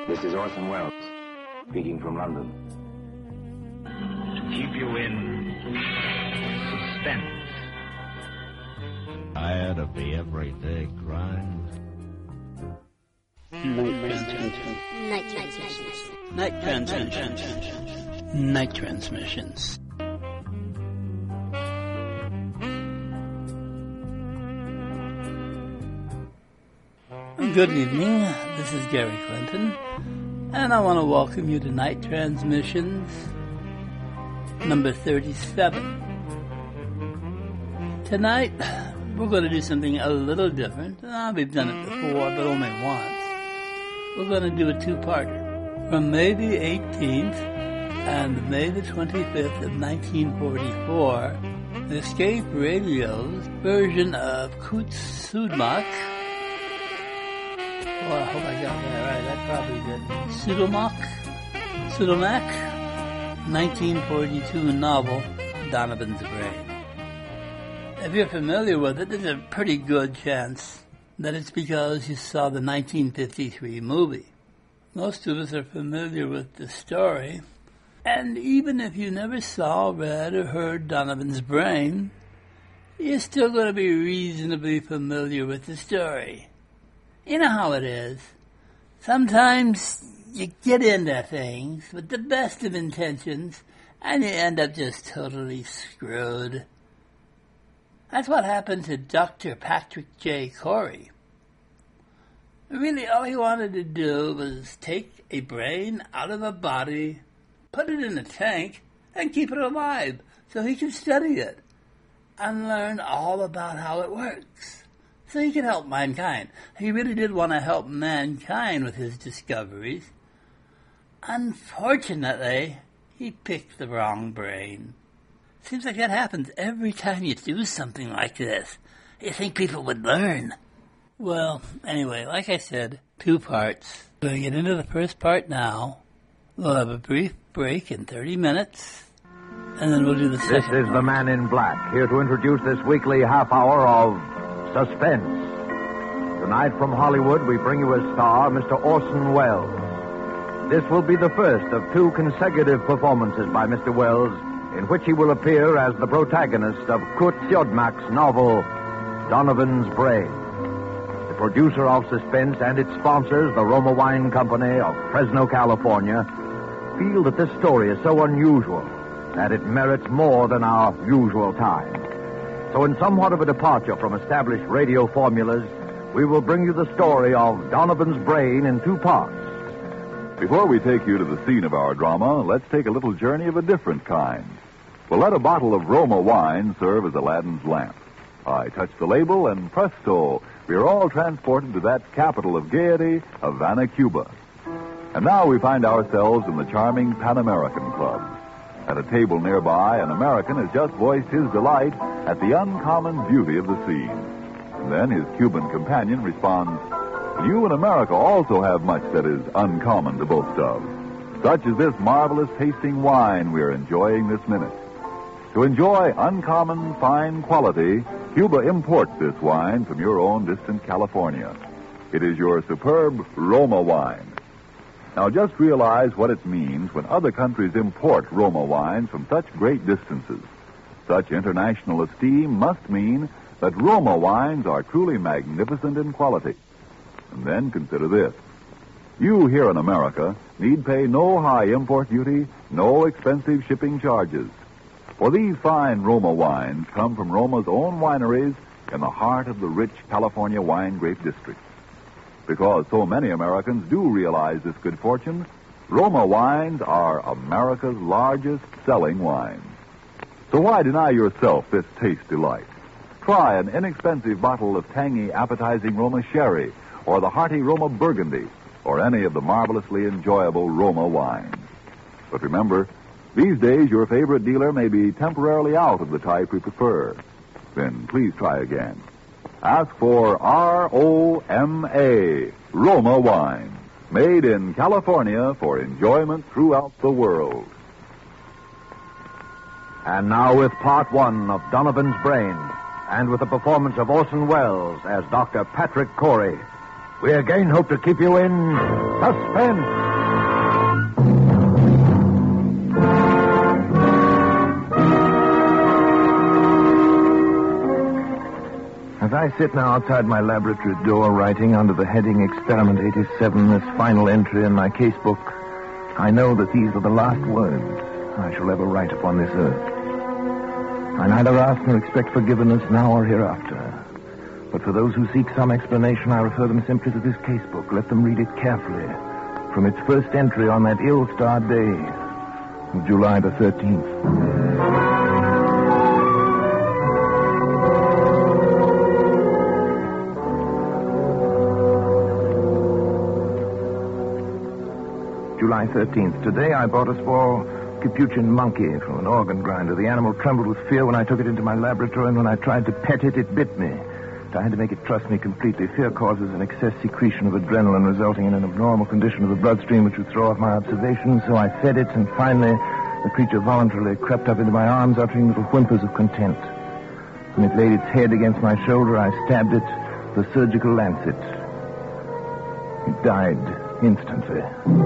This is Orson Welles, speaking from London. To keep you in suspense. Tired of the everyday grind? Night transmissions. Good evening, this is Gary Clinton, and I want to welcome you to Night Transmissions number 37. Tonight, we're going to do something a little different. We've done it before, but only once. We're going to do a two-parter. From May the 18th and May the 25th of 1944, Escape Radio's version of Kutsudmak. Well, I hope I got that right. That probably did. Pseudomac, 1942 novel, Donovan's Brain. If you're familiar with it, there's a pretty good chance that it's because you saw the 1953 movie. Most of us are familiar with the story, and even if you never saw, read, or heard Donovan's Brain, you're still going to be reasonably familiar with the story. You know how it is. Sometimes you get into things with the best of intentions, and you end up just totally screwed. That's what happened to Dr. Patrick J. Corey. Really, all he wanted to do was take a brain out of a body, put it in a tank, and keep it alive so he could study it and learn all about how it works. So he could help mankind. He really did want to help mankind with his discoveries. Unfortunately, he picked the wrong brain. Seems like that happens every time you do something like this. You think people would learn. Well, anyway, like I said, two parts. We're going to get into the first part now. We'll have a brief break in 30 minutes, and then we'll do the second. This is the Man in Black, here to introduce this weekly half hour of Suspense. Tonight from Hollywood, we bring you as star Mr. Orson Welles. This will be the first of two consecutive performances by Mr. Welles in which he will appear as the protagonist of Kurt Siodmak's novel, Donovan's Brain. The producer of Suspense and its sponsors, the Roma Wine Company of Fresno, California, feel that this story is so unusual that it merits more than our usual time. So in somewhat of a departure from established radio formulas, we will bring you the story of Donovan's Brain in two parts. Before we take you to the scene of our drama, let's take a little journey of a different kind. We'll let a bottle of Roma wine serve as Aladdin's lamp. I touch the label, and presto, we are all transported to that capital of gaiety, Havana, Cuba. And now we find ourselves in the charming Pan American Club. At a table nearby, an American has just voiced his delight at the uncommon beauty of the scene. And then his Cuban companion responds, "You in America also have much that is uncommon to boast of. Such as this marvelous tasting wine we are enjoying this minute. To enjoy uncommon fine quality, Cuba imports this wine from your own distant California. It is your superb Roma wine. Now just realize what it means when other countries import Roma wines from such great distances. Such international esteem must mean that Roma wines are truly magnificent in quality. And then consider this. You here in America need pay no high import duty, no expensive shipping charges. For these fine Roma wines come from Roma's own wineries in the heart of the rich California wine grape district. Because so many Americans do realize this good fortune, Roma wines are America's largest selling wines. So why deny yourself this taste delight? Try an inexpensive bottle of tangy, appetizing Roma sherry, or the hearty Roma burgundy, or any of the marvelously enjoyable Roma wines. But remember, these days your favorite dealer may be temporarily out of the type we prefer. Then please try again. Ask for R-O-M-A, Roma wine, made in California for enjoyment throughout the world. And now with part one of Donovan's Brain, and with the performance of Orson Welles as Dr. Patrick Corey, we again hope to keep you in suspense. As I sit now outside my laboratory door writing under the heading Experiment 87, this final entry in my casebook, I know that these are the last words I shall ever write upon this earth. I neither ask nor expect forgiveness now or hereafter. But for those who seek some explanation, I refer them simply to this casebook. Let them read it carefully from its first entry on that ill-starred day of July the 13th. July 13th. Today I bought a small Capuchin monkey from an organ grinder. The animal trembled with fear when I took it into my laboratory, and when I tried to pet it, it bit me. I had to make it trust me completely. Fear causes an excess secretion of adrenaline, resulting in an abnormal condition of the bloodstream which would throw off my observations. So I fed it, and finally the creature voluntarily crept up into my arms, uttering little whimpers of content. When it laid its head against my shoulder, I stabbed it with a surgical lancet. It died instantly.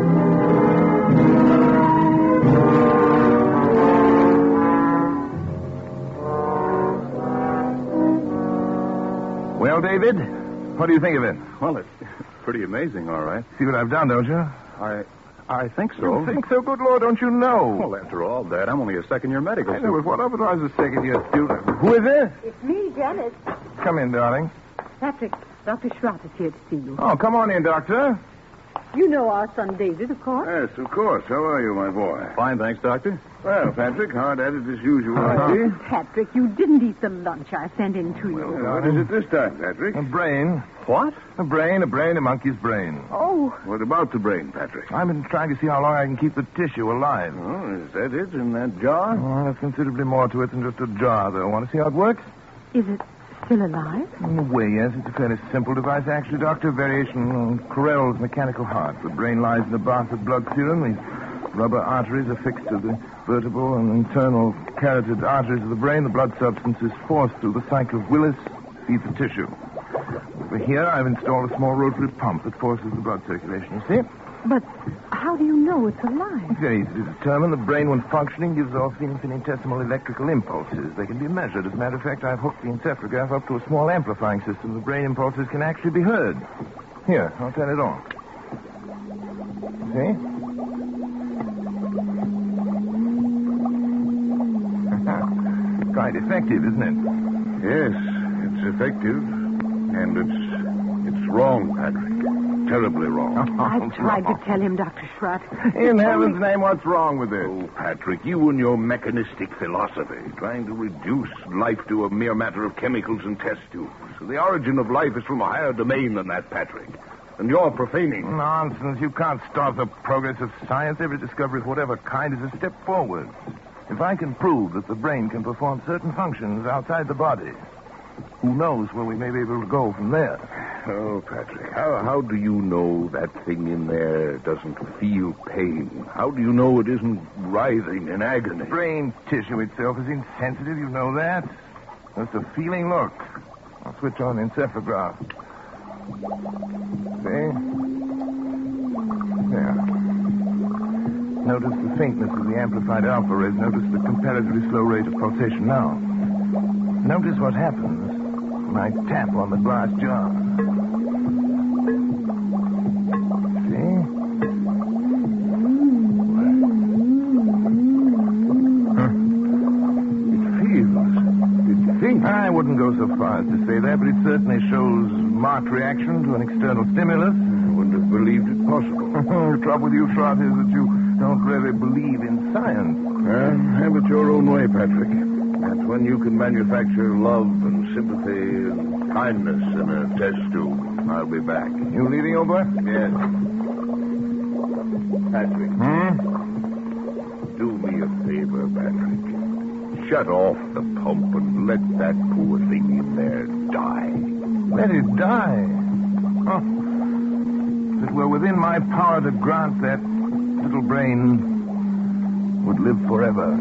Well, David, what do you think of it? Well, it's pretty amazing, all right. See what I've done, don't you? I think so. You think so? Good Lord, don't you know? Well, after all, Dad, I'm only a second-year medical I know, student. but what of it? I was a second-year student. Who is this? It's me, Janet. Come in, darling. Patrick, Dr. Schratt is here to see you. Oh, come on in, Doctor. You know our son David, of course. Yes, of course. How are you, my boy? Fine, thanks, Doctor. Well, Patrick, hard at it as usual, I see. Patrick, you didn't eat the lunch I sent in to you. Well, what is it this time, Patrick? A brain. What? A monkey's brain. Oh, What about the brain, Patrick? I've been trying to see how long I can keep the tissue alive. Oh, is that it in that jar? Oh, there's considerably more to it than just a jar, though. Want to see how it works? is it still alive? In a way, yes. It's a fairly simple device, actually, Doctor. Variation on Carrel's mechanical heart. The brain lies in a bath of blood serum. These rubber arteries are fixed to the vertebral and internal carotid arteries of the brain. The blood substance is forced through the cycle of Willis, feeds the tissue. Over here, I've installed a small rotary pump that forces the blood circulation, you see? But how do you know it's alive? It's very easy to determine. The brain, when functioning, gives off infinitesimal electrical impulses. They can be measured. As a matter of fact, I've hooked the encephalograph up to a small amplifying system. The brain impulses can actually be heard. Here, I'll turn it on. See? Quite effective, isn't it? Yes, it's effective. And it's wrong, Patrick. Terribly wrong. I tried to tell him, Dr. Schratt. In heaven's name, what's wrong with this? Oh, Patrick, you and your mechanistic philosophy, trying to reduce life to a mere matter of chemicals and test tubes. The origin of life is from a higher domain than that, Patrick. And you're profaning. Nonsense. You can't stop the progress of science. Every discovery of whatever kind is a step forward. If I can prove that the brain can perform certain functions outside the body, who knows where we may be able to go from there? Oh, Patrick, how do you know that thing in there doesn't feel pain? How do you know it isn't writhing in agony? Brain tissue itself is insensitive, you know that. Just a feeling. Look. I'll switch on the encephalograph. See? There. Notice the faintness of the amplified alpha rays. Notice the comparatively slow rate of pulsation now. Notice what happens when I tap on the glass jar. See? Huh? It thinks. I wouldn't go so far as to say that, but it certainly shows marked reaction to an external stimulus. I wouldn't have believed it possible. The trouble with you, Schratt, is that you don't really believe in science. Well, have it your own way, Patrick. That's when you can manufacture love and sympathy and kindness in a test tube. I'll be back. You leaving, old boy? Yes. Patrick. Do me a favor, Patrick. Shut off the pump and let that poor thing in there die. Let it die? Oh. If it were within my power to grant that little brain would live forever.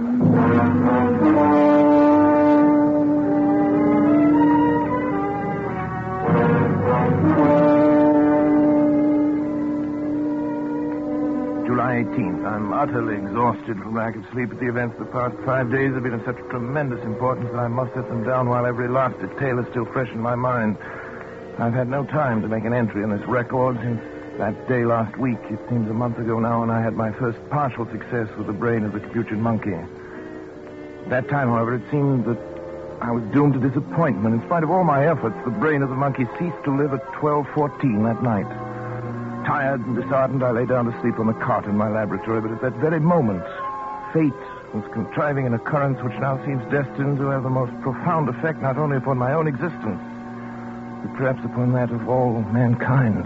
July 18th. I'm utterly exhausted from lack of sleep at the events of the past 5 days have been of such tremendous importance that I must set them down while every last detail is still fresh in my mind. I've had no time to make an entry in this record since that day last week. It seems a month ago now, and I had my first partial success with the brain of the Capuchin monkey. At that time, however, it seemed that I was doomed to disappointment. In spite of all my efforts, the brain of the monkey ceased to live at 12:14 that night. Tired and disheartened, I lay down to sleep on the cot in my laboratory, but at that very moment, fate was contriving an occurrence which now seems destined to have the most profound effect not only upon my own existence, but perhaps upon that of all mankind.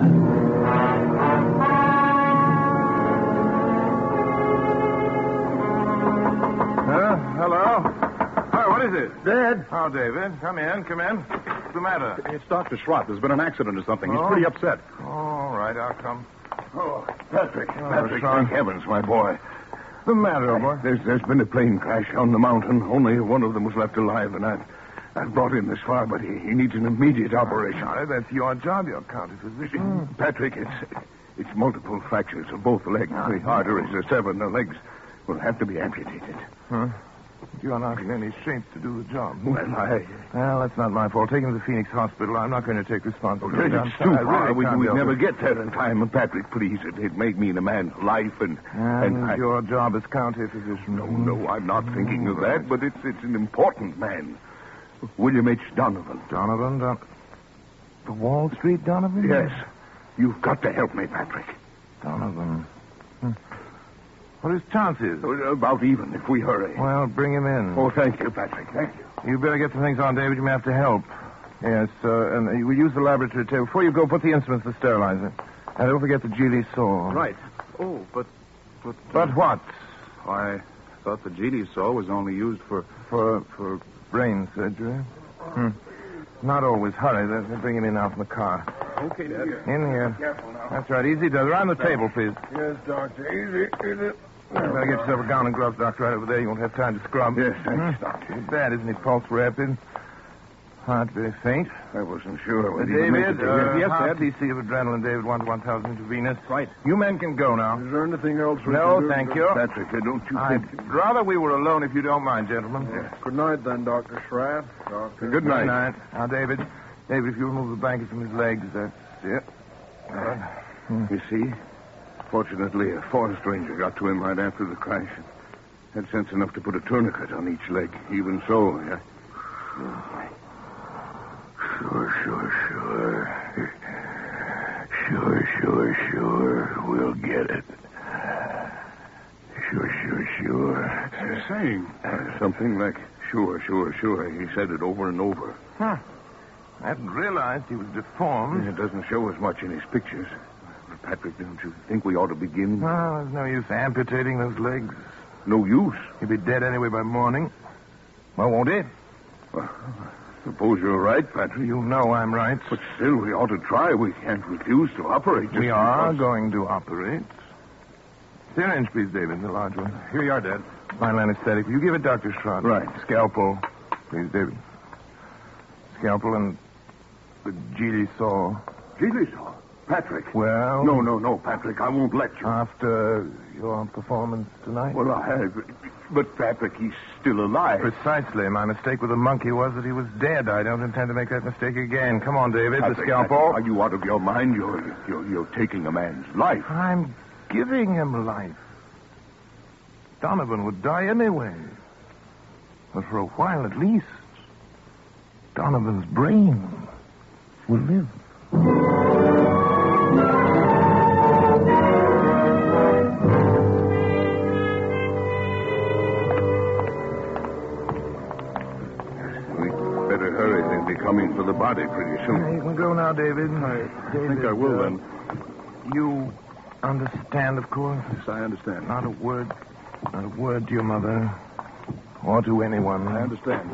Hello? Hi, what is it? Dad. Oh, David. Come in. What's the matter? It's Dr. Schrott. There's been an accident or something. He's pretty upset. All right, I'll come. Oh, Patrick, Sean. thank heavens, my boy. The matter, old boy? There's been a plane crash on the mountain. Only one of them was left alive, and I've brought him this far, but he needs an immediate operation. Sorry, that's your job, your county physician. Patrick, it's multiple fractures of both legs. The arteries are severed, and the legs will have to be amputated. Huh? You're not in any shape to do the job. Well, that's not my fault. Take him to the Phoenix Hospital. I'm not going to take responsibility. It's too far. We never get there in time. Patrick, please, it may mean a man's life, and your job as county physician. No, I'm not thinking of that, but it's an important man. William H. Donovan. Donovan? The Wall Street Donovan? Yes. You've got to help me, Patrick. Donovan. What are his chances? About even, if we hurry. Well, bring him in. Oh, thank you, Patrick. Thank you. You better get some things on, David. You may have to help. Yes, and we use the laboratory table. Before you go, put the instruments to sterilize it. And don't forget the Geely saw. Right. Oh, but But what? I thought the Geely saw was only used for brain surgery. Not always. Hurry. They'll bring him in now from the car. Okay, Dad. In here. Careful now. That's right. Easy does. Around the table, please. Yes, Doctor. Easy. You better get yourself a gown and gloves, Doctor, right over there. You won't have time to scrub. Yes, thanks, Doctor. Too bad, isn't he? Pulse rapid. Heart very faint. I wasn't sure whether David, yes, half Dad. cc of adrenaline, David, 1 to 1,000 intravenous. Right. You men can go now. Is there anything else we No, can do? thank you. Patrick, don't you I'd think... rather we were alone if you don't mind, gentlemen. Yes. Good night, then, Dr. Schrott. Good night. Good night. Now, David, if you remove the blanket from his legs, that's it. You see? Fortunately, a forest ranger got to him right after the crash. Had sense enough to put a tourniquet on each leg. Even so, yeah. Sure. We'll get it. Sure. What's he saying? Something like sure. He said it over and over. I hadn't realized he was deformed. It doesn't show as much in his pictures. But Patrick, don't you think we ought to begin? Well, there's no use amputating those legs. No use. He'll be dead anyway by morning. Well, won't it? Well, suppose you're right, Patrick. You know I'm right. But still, we ought to try. We can't refuse to operate. We are going to operate. Syringe, please, David, the large one. Here you are, Dad. Final anesthetic. You give it Dr. Schrott. Right. Scalpel, please, David. Scalpel and the Geely saw. Geely saw? Patrick. Well... No, Patrick. I won't let you. After your performance tonight? Well, I have. But, Patrick, he's still alive. Precisely. My mistake with the monkey was that he was dead. I don't intend to make that mistake again. Come on, David. Patrick, the scalpel. Are you out of your mind? You're taking a man's life. I'm giving him life. Donovan would die anyway. But for a while at least, Donovan's brain will live. We'd better hurry. They'll be coming for the body pretty soon. You can go now, David. I think I will, then. You understand, of course? Yes, I understand. Not a word to your mother or to anyone. I understand.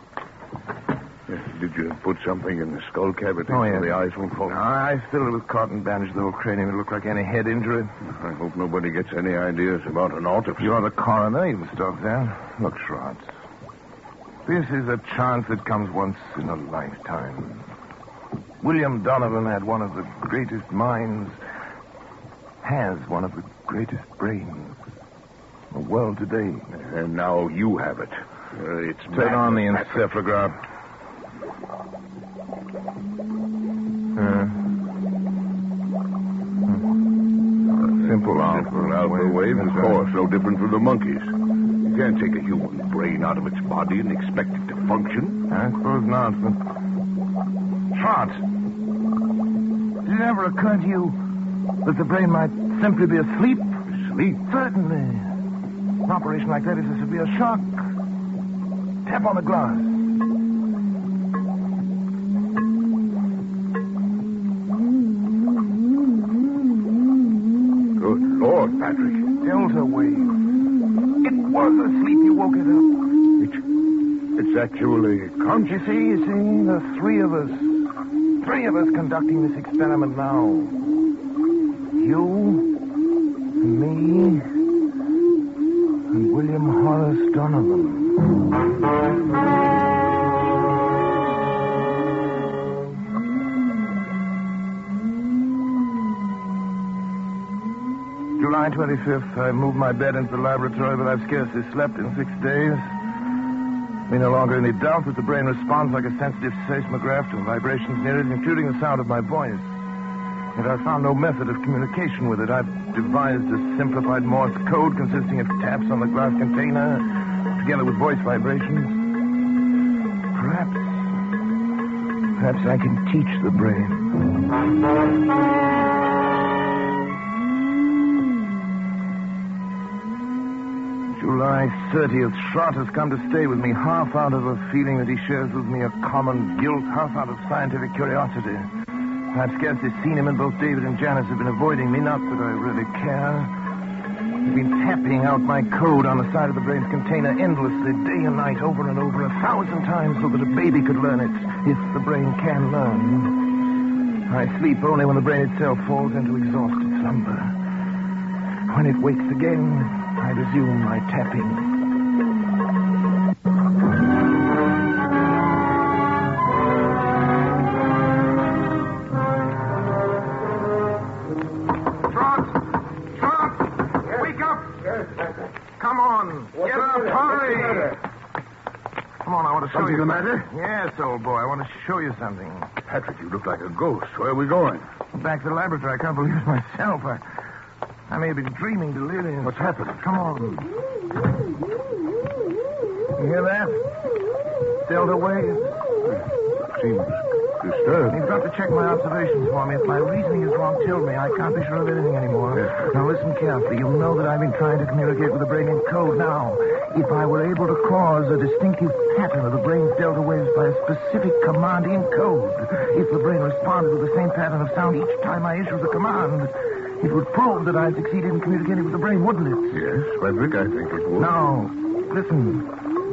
Did you put something in the skull cavity Oh, yeah. so the eyes won't fall? No, I filled it with cotton, bandaged the whole cranium. It looked like any head injury. I hope nobody gets any ideas about an autopsy. You're the coroner. You can stop there. Look, Schrott. This is a chance that comes once in a lifetime. William Donovan had one of the greatest minds has one of the greatest brains in the world today. And now you have it. It's Turn on the encephalograph. Simple alpha wave, of course, no different from the monkeys. You can't take a human brain out of its body and expect it to function. I suppose not, but... Trot! Did it ever occur to you that the brain might simply be asleep? Sleep? Certainly. An operation like that is a severe shock. Tap on the glass. Good Lord, Patrick. Delta wave. It was asleep. You woke it up. It's actually conscious. You see, the three of us. Three of us conducting this experiment now. You, and me, and William Horace Donovan. July 25th, I moved my bed into the laboratory, but I've scarcely slept in 6 days. Be no longer any doubt that the brain responds like a sensitive seismograph to vibrations near it, including the sound of my voice. Yet I found no method of communication with it. I've devised a simplified Morse code consisting of taps on the glass container, together with voice vibrations. Perhaps I can teach the brain. July 30th, Schrott has come to stay with me, half out of a feeling that he shares with me a common guilt, half out of scientific curiosity. I've scarcely seen him, and both David and Janice have been avoiding me, not that I really care. They've been tapping out my code on the side of the brain's container endlessly, day and night, over and over, 1,000 times, so that a baby could learn it, if the brain can learn. I sleep only when the brain itself falls into exhausted slumber. When it wakes again, I resume my tapping. Something the matter? Yes, old boy. I want to show you something. Patrick, you look like a ghost. Where are we going? Back to the laboratory. I can't believe it myself. I may have been dreaming delirium. What's happened? Come on. You hear that? Delta wave. Seems disturbed. You've got to check my observations for me. If my reasoning is wrong, tell me. I can't be sure of anything anymore. Yes. Now listen carefully. You'll know that I've been trying to communicate with the brain in code. Now, if I were able to cause a distinctive pattern of the brain's delta waves by a specific command in code, if the brain responded with the same pattern of sound each time I issued the command, it would prove that I had succeeded in communicating with the brain, wouldn't it? Yes, Frederick, I think it would. Now, listen.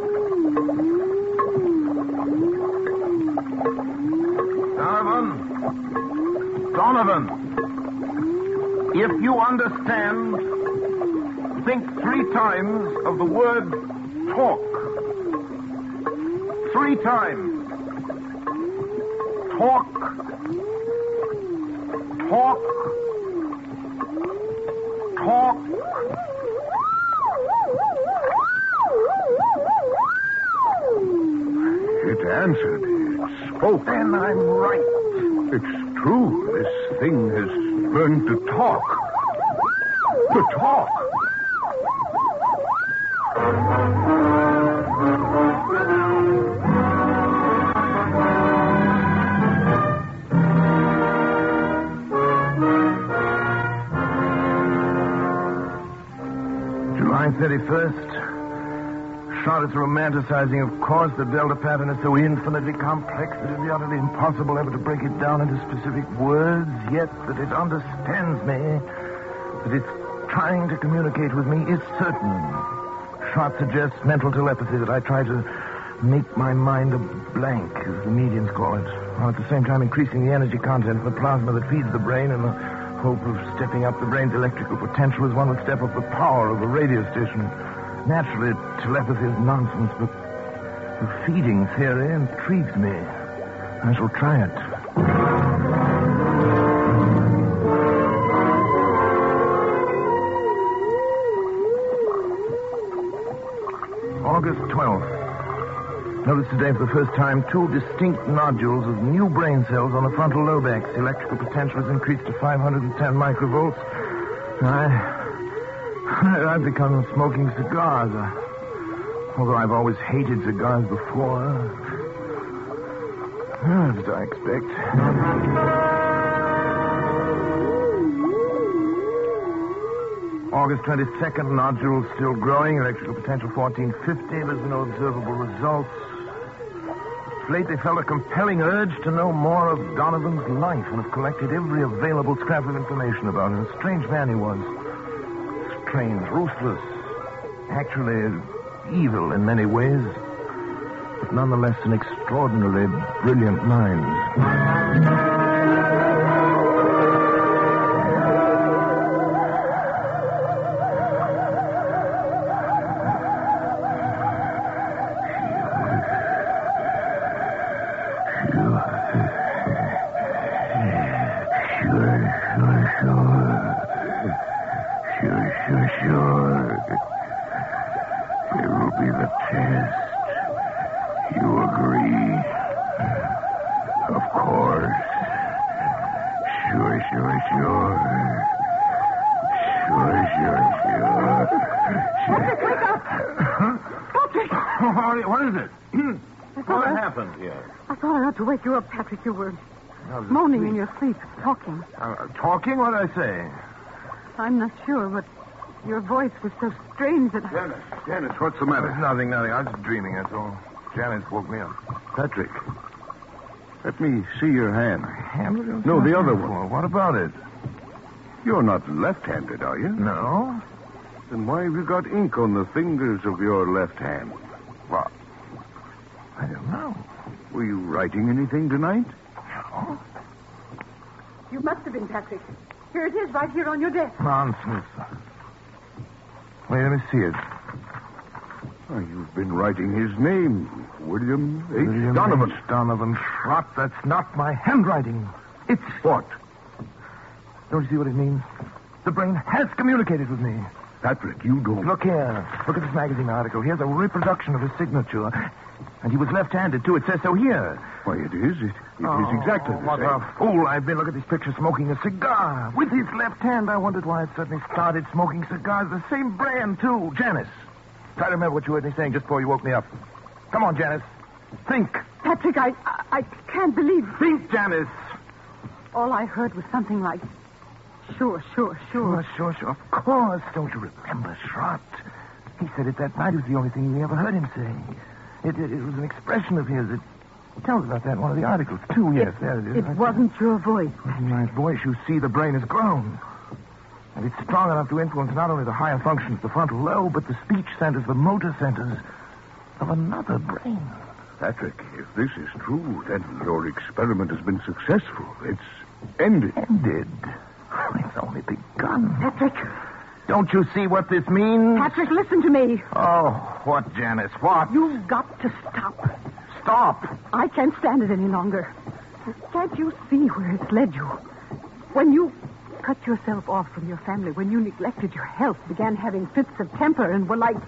Donovan, if you understand, think 3 times of the word talk. 3 times. Talk. Talk. Talk. It answered. It spoke. Then I'm right. It's true. This thing has learned to talk. To talk. July 31st. Charlotte's romanticizing, of course. The delta pattern is so infinitely complex that it would be utterly impossible ever to break it down into specific words, yet that it understands me, that it's trying to communicate with me, is certain. Charlotte suggests mental telepathy, that I try to make my mind a blank, as the mediums call it, while at the same time increasing the energy content of the plasma that feeds the brain in the hope of stepping up the brain's electrical potential as one would step up the power of a radio station. Naturally, telepathy is nonsense, but the feeding theory intrigues me. I shall try it. 12th. Noticed today for the first time 2 distinct nodules of new brain cells on the frontal lobex. The electrical potential has increased to 510 microvolts. I've become smoking cigars. Although I've always hated cigars before. As I expect. August 22nd, nodule still growing. Electrical potential 1450. There's no observable results. Late, they felt a compelling urge to know more of Donovan's life and have collected every available scrap of information about him. A strange man he was. Strange, ruthless, actually evil in many ways, but nonetheless an extraordinarily brilliant mind. Sure. It will be the test. You agree? Of course. Sure. Patrick, wake up! Patrick! What is it? What happened here? I thought I ought to wake you up, Patrick. You were moaning in your sleep, talking. Talking? What did I say? I'm not sure, but your voice was so strange that... Janice, what's the matter? Nothing. I was dreaming, that's all. Janice woke me up. Patrick, let me see your hand. Hand? No, the other one. What about it? You're not left-handed, are you? No. Then why have you got ink on the fingers of your left hand? What? I don't know. Were you writing anything tonight? No. You must have been, Patrick. Here it is, right here on your desk. Nonsense. Wait, let me see it. Oh, you've been writing his name. William H. William Donovan. H. Donovan Schrott. That's not my handwriting. It's... What? Don't you see what it means? The brain has communicated with me. Patrick, you don't... Look here. Look at this magazine article. Here's a reproduction of his signature. And he was left-handed, too. It says so here. Why, it is. It is exactly the what same. a fool I've been. Look at this picture smoking a cigar. With his left hand, I wondered why I suddenly started smoking cigars. The same brand, too. Janice. Try to remember what you heard me saying just before you woke me up. Come on, Janice. Think. Patrick, I can't believe... Think, Janice. All I heard was something like... Sure. Sure. Of course. Don't you remember, Schrott? He said it that night. It was the only thing you ever heard him say. It was an expression of his. It tells about that in one of the articles, too. Yes, there it is. It wasn't your voice. It wasn't my voice. You see, the brain has grown. And it's strong enough to influence not only the higher functions of the frontal lobe, but the speech centers, the motor centers of another brain. Patrick, if this is true, then your experiment has been successful. It's ended. Ended? It's only begun. Patrick. Don't you see what this means? Patrick, listen to me. Oh, what, Janice? What? You've got to stop. Stop. I can't stand it any longer. Can't you see where it's led you? When you cut yourself off from your family, when you neglected your health, began having fits of temper, and were like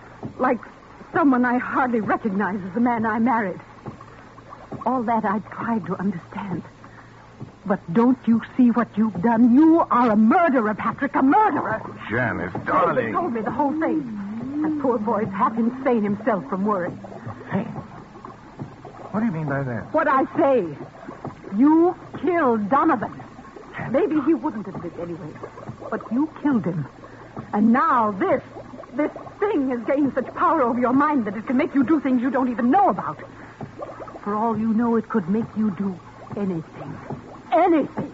someone I hardly recognize as the man I married. All that I tried to understand. But don't you see what you've done? You are a murderer, Patrick, a murderer. Janice, They darling. told me the whole thing. That poor boy's half insane himself from worry. Hey, what do you mean by that? What I say. You killed Donovan. Maybe he wouldn't have lived anyway. But you killed him. And now this thing has gained such power over your mind that it can make you do things you don't even know about. For all you know, it could make you do anything. Anything.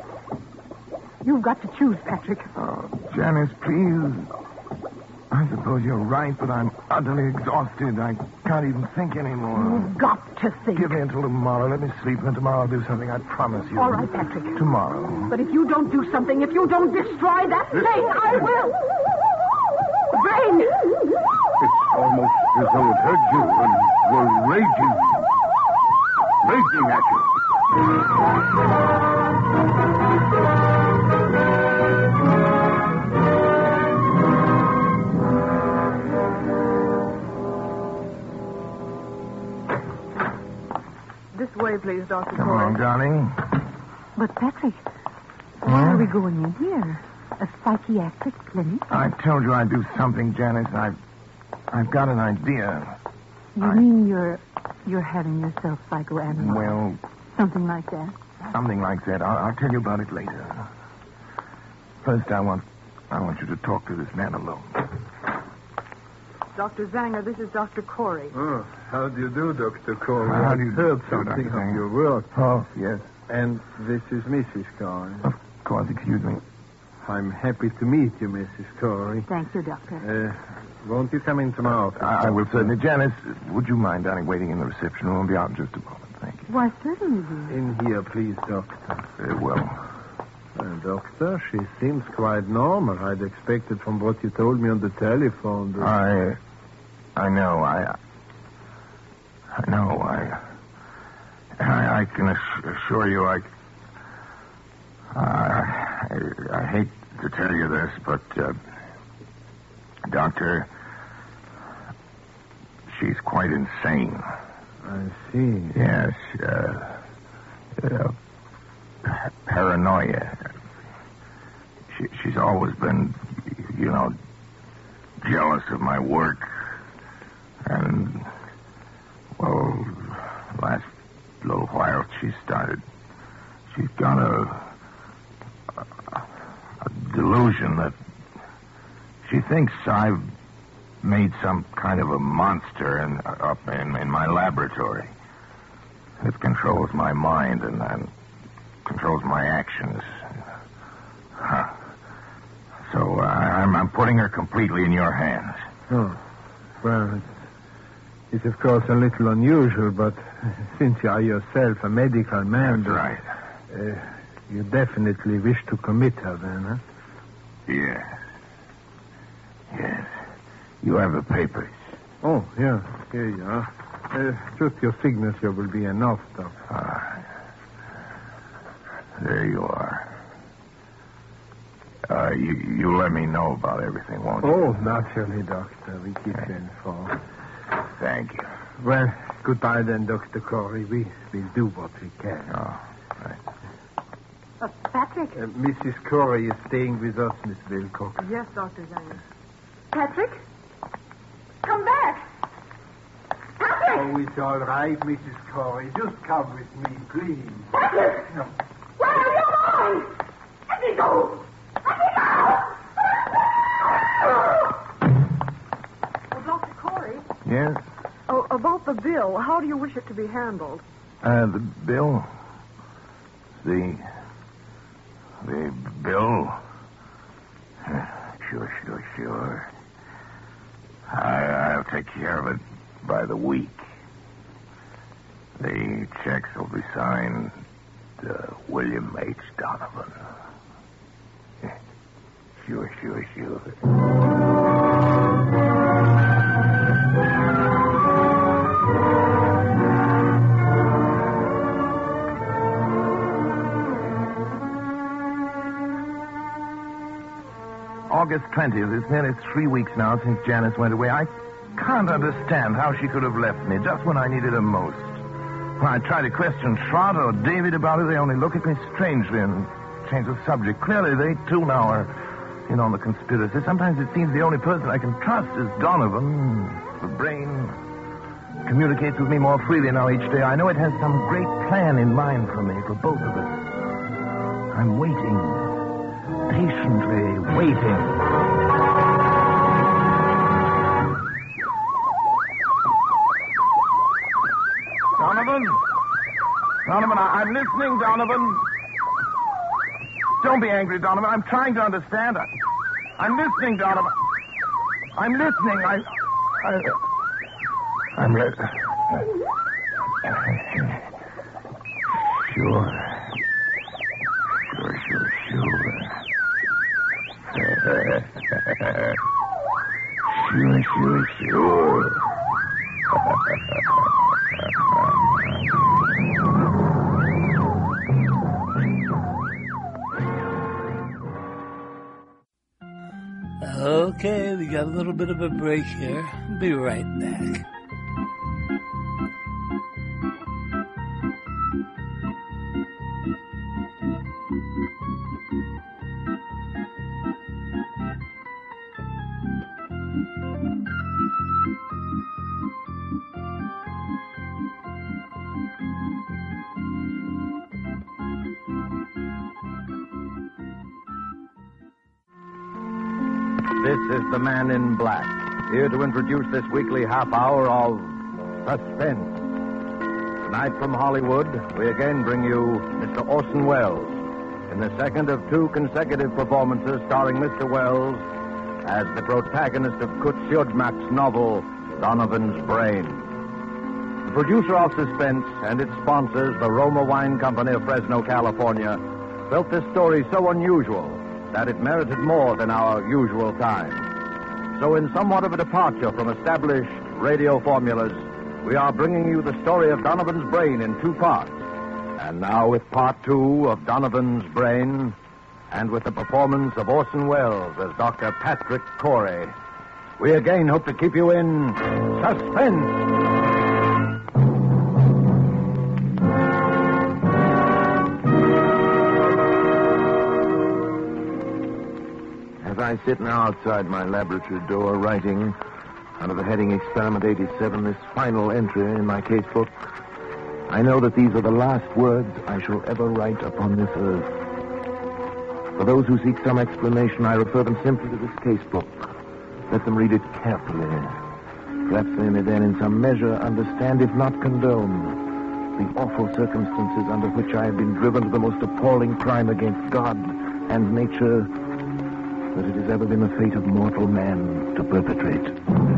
You've got to choose, Patrick. Oh, Janice, please. I suppose you're right, but I'm utterly exhausted. I can't even think anymore. You've got to think. Give me until tomorrow. Let me sleep, and then tomorrow I'll do something. I promise you. All right, Patrick. Tomorrow. But if you don't do something, if you don't destroy that thing, I will. Brain! It's almost as though it heard you and were raging at you. please, Dr. Come on, Corey. darling. But, Patrick, why are we going in here? A psychiatric clinic? I told you I'd do something, Janice. I've got an idea. You mean you're having yourself psychoanalyzed? Well, Something like that? something like that. I'll tell you about it later. First, I want you to talk to this man alone. Dr. Zanger, this is Dr. Corey. Oh, how do you do, Dr. Corey? How do you I've heard do, something Dr. of Zanger? your work. Oh, yes. And this is Mrs. Corey. Of course, excuse me. I'm happy to meet you, Mrs. Corey. Thank you, Doctor. Won't you come into my office? I will certainly. Janice, would you mind, darling, waiting in the reception room? I'll be out in just a moment. Thank you. Why, certainly, dear. In here, please, Doctor. Very well. Doctor, she seems quite normal. I'd expected from what you told me on the telephone that... I know. I know. I can assure you, I hate to tell you this, but, Doctor, she's quite insane. I see. Yes, paranoia. She's always been, jealous of my work. And, well, last little while she's got a delusion that she thinks I've made some kind of a monster up in my laboratory. It controls my mind and controls my actions. Huh. So I'm putting her completely in your hands. Oh, well, it's of course a little unusual, but since you are yourself a medical man... That's right. You definitely wish to commit her then, huh? Yes. Yes. You have the papers. Oh, yeah. Here you are. Just your signature will be enough, Doctor. There you are. You let me know about everything, won't you? Oh, naturally, Doctor. We keep you informed. Thank you. Well, goodbye then, Dr. Corey. We'll do what we can. Oh, right. Patrick? Mrs. Corey is staying with us, Miss Wilcox. Yes, Dr. Zanger. Patrick? Come back! Patrick! Oh, it's all right, Mrs. Corey. Just come with me, please. Patrick! No. Where are you going? Let me go! Let me go! Well, Dr. Corey? Yes? Oh, about the bill, how do you wish it to be handled? The bill? The bill? Sure. I'll take care of it by the week. The checks will be signed William H. Donovan. Sure. August 20th. It's nearly 3 weeks now since Janice went away. I can't understand how she could have left me just when I needed her most. When I try to question Trot or David about it, they only look at me strangely and change the subject. Clearly, they, too, now are in on the conspiracy. Sometimes it seems the only person I can trust is Donovan. The brain communicates with me more freely now each day. I know it has some great plan in mind for me, for both of us. I'm waiting. Patiently waiting. Donovan, I'm listening, Donovan. Don't be angry, Donovan. I'm trying to understand. I'm listening, Donovan. I'm listening. I'm listening. Sure. Sure. Okay, we got a little bit of a break here. Be right back. This is the Man in Black, here to introduce this weekly half hour of Suspense. Tonight from Hollywood, we again bring you Mr. Orson Welles in the second of two consecutive performances starring Mr. Welles as the protagonist of Kurt Siodmak's novel, Donovan's Brain. The producer of Suspense and its sponsors, the Roma Wine Company of Fresno, California, felt this story so unusual that it merited more than our usual time. So in somewhat of a departure from established radio formulas, we are bringing you the story of Donovan's Brain in two parts. And now with part two of Donovan's Brain, and with the performance of Orson Welles as Dr. Patrick Corey, we again hope to keep you in suspense. As I sit now outside my laboratory door writing, under the heading Experiment 87, this final entry in my casebook, I know that these are the last words I shall ever write upon this earth. For those who seek some explanation, I refer them simply to this casebook. Let them read it carefully. Perhaps they may then in some measure understand, if not condone, the awful circumstances under which I have been driven to the most appalling crime against God and nature that it has ever been the fate of mortal man to perpetrate.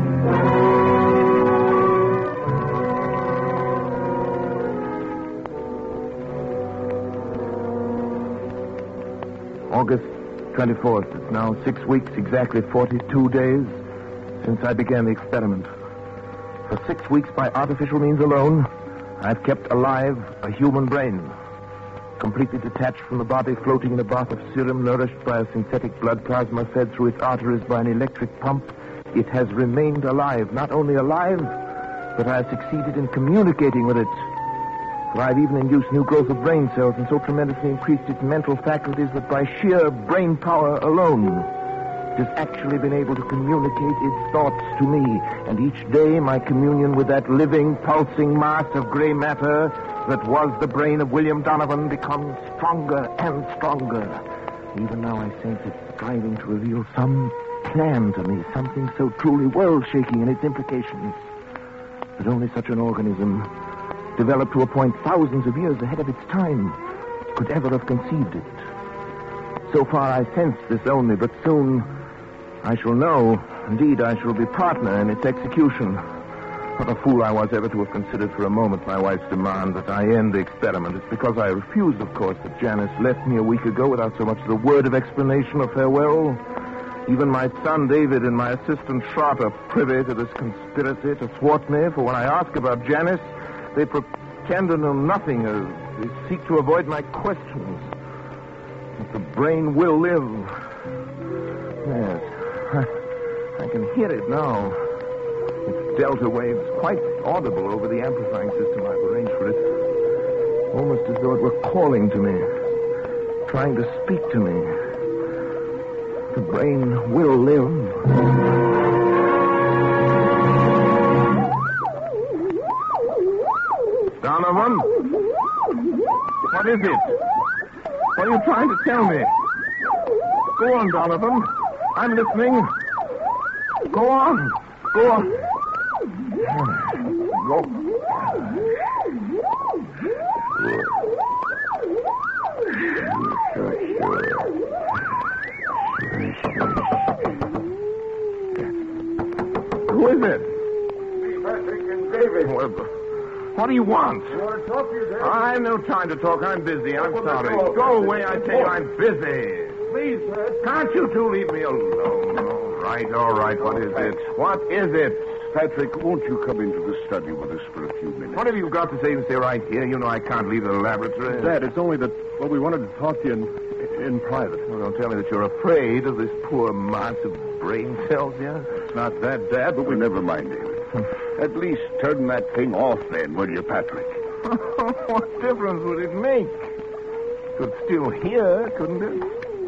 August 24th. It's now 6 weeks, exactly 42 days, since I began the experiment. For 6 weeks, by artificial means alone, I've kept alive a human brain, completely detached from the body, floating in a bath of serum, nourished by a synthetic blood plasma fed through its arteries by an electric pump. It has remained alive. Not only alive, but I have succeeded in communicating with it. For I've even induced new growth of brain cells and so tremendously increased its mental faculties that by sheer brain power alone, it has actually been able to communicate its thoughts to me. And each day, my communion with that living, pulsing mass of gray matter that was the brain of William Donovan becomes stronger and stronger. Even now I sense it striving to reveal some plan to me, something so truly world-shaking in its implications that only such an organism, developed to a point thousands of years ahead of its time, could ever have conceived it. So far I sense this only, but soon I shall know. Indeed, I shall be partner in its execution. What a fool I was ever to have considered for a moment my wife's demand that I end the experiment. It's because I refused, of course, that Janice left me a week ago without so much as a word of explanation or farewell. Even my son David and my assistant Trot are privy to this conspiracy to thwart me, for when I ask about Janice, they pretend to know nothing, or they seek to avoid my questions. But the brain will live. Yes, I can hear it now. Its delta waves quite audible over the amplifying system I've arranged for it. Almost as though it were calling to me, trying to speak to me. The brain will live. Donovan? What is it? What are you trying to tell me? Go on, Donovan. I'm listening. Go on. Go on. Go. Who is it? Me, Patrick and David. What do you want? You want to talk, you say? I have no time to talk. I'm busy. I'm sorry. Go away, I tell you. I'm busy. Please, sir. Can't you two leave me alone? All right. What is it? What is it? Patrick, won't you come into the study with us for a few minutes? What have you got to say? You say right here. You know I can't leave the laboratory. Dad, it's only that, well, we wanted to talk to you in private. Well, don't tell me that you're afraid of this poor mass of brain cells here. It's not that, Dad, but Well, never mind, David. At least turn that thing off then, will you, Patrick? What difference would it make? It could still hear, couldn't it?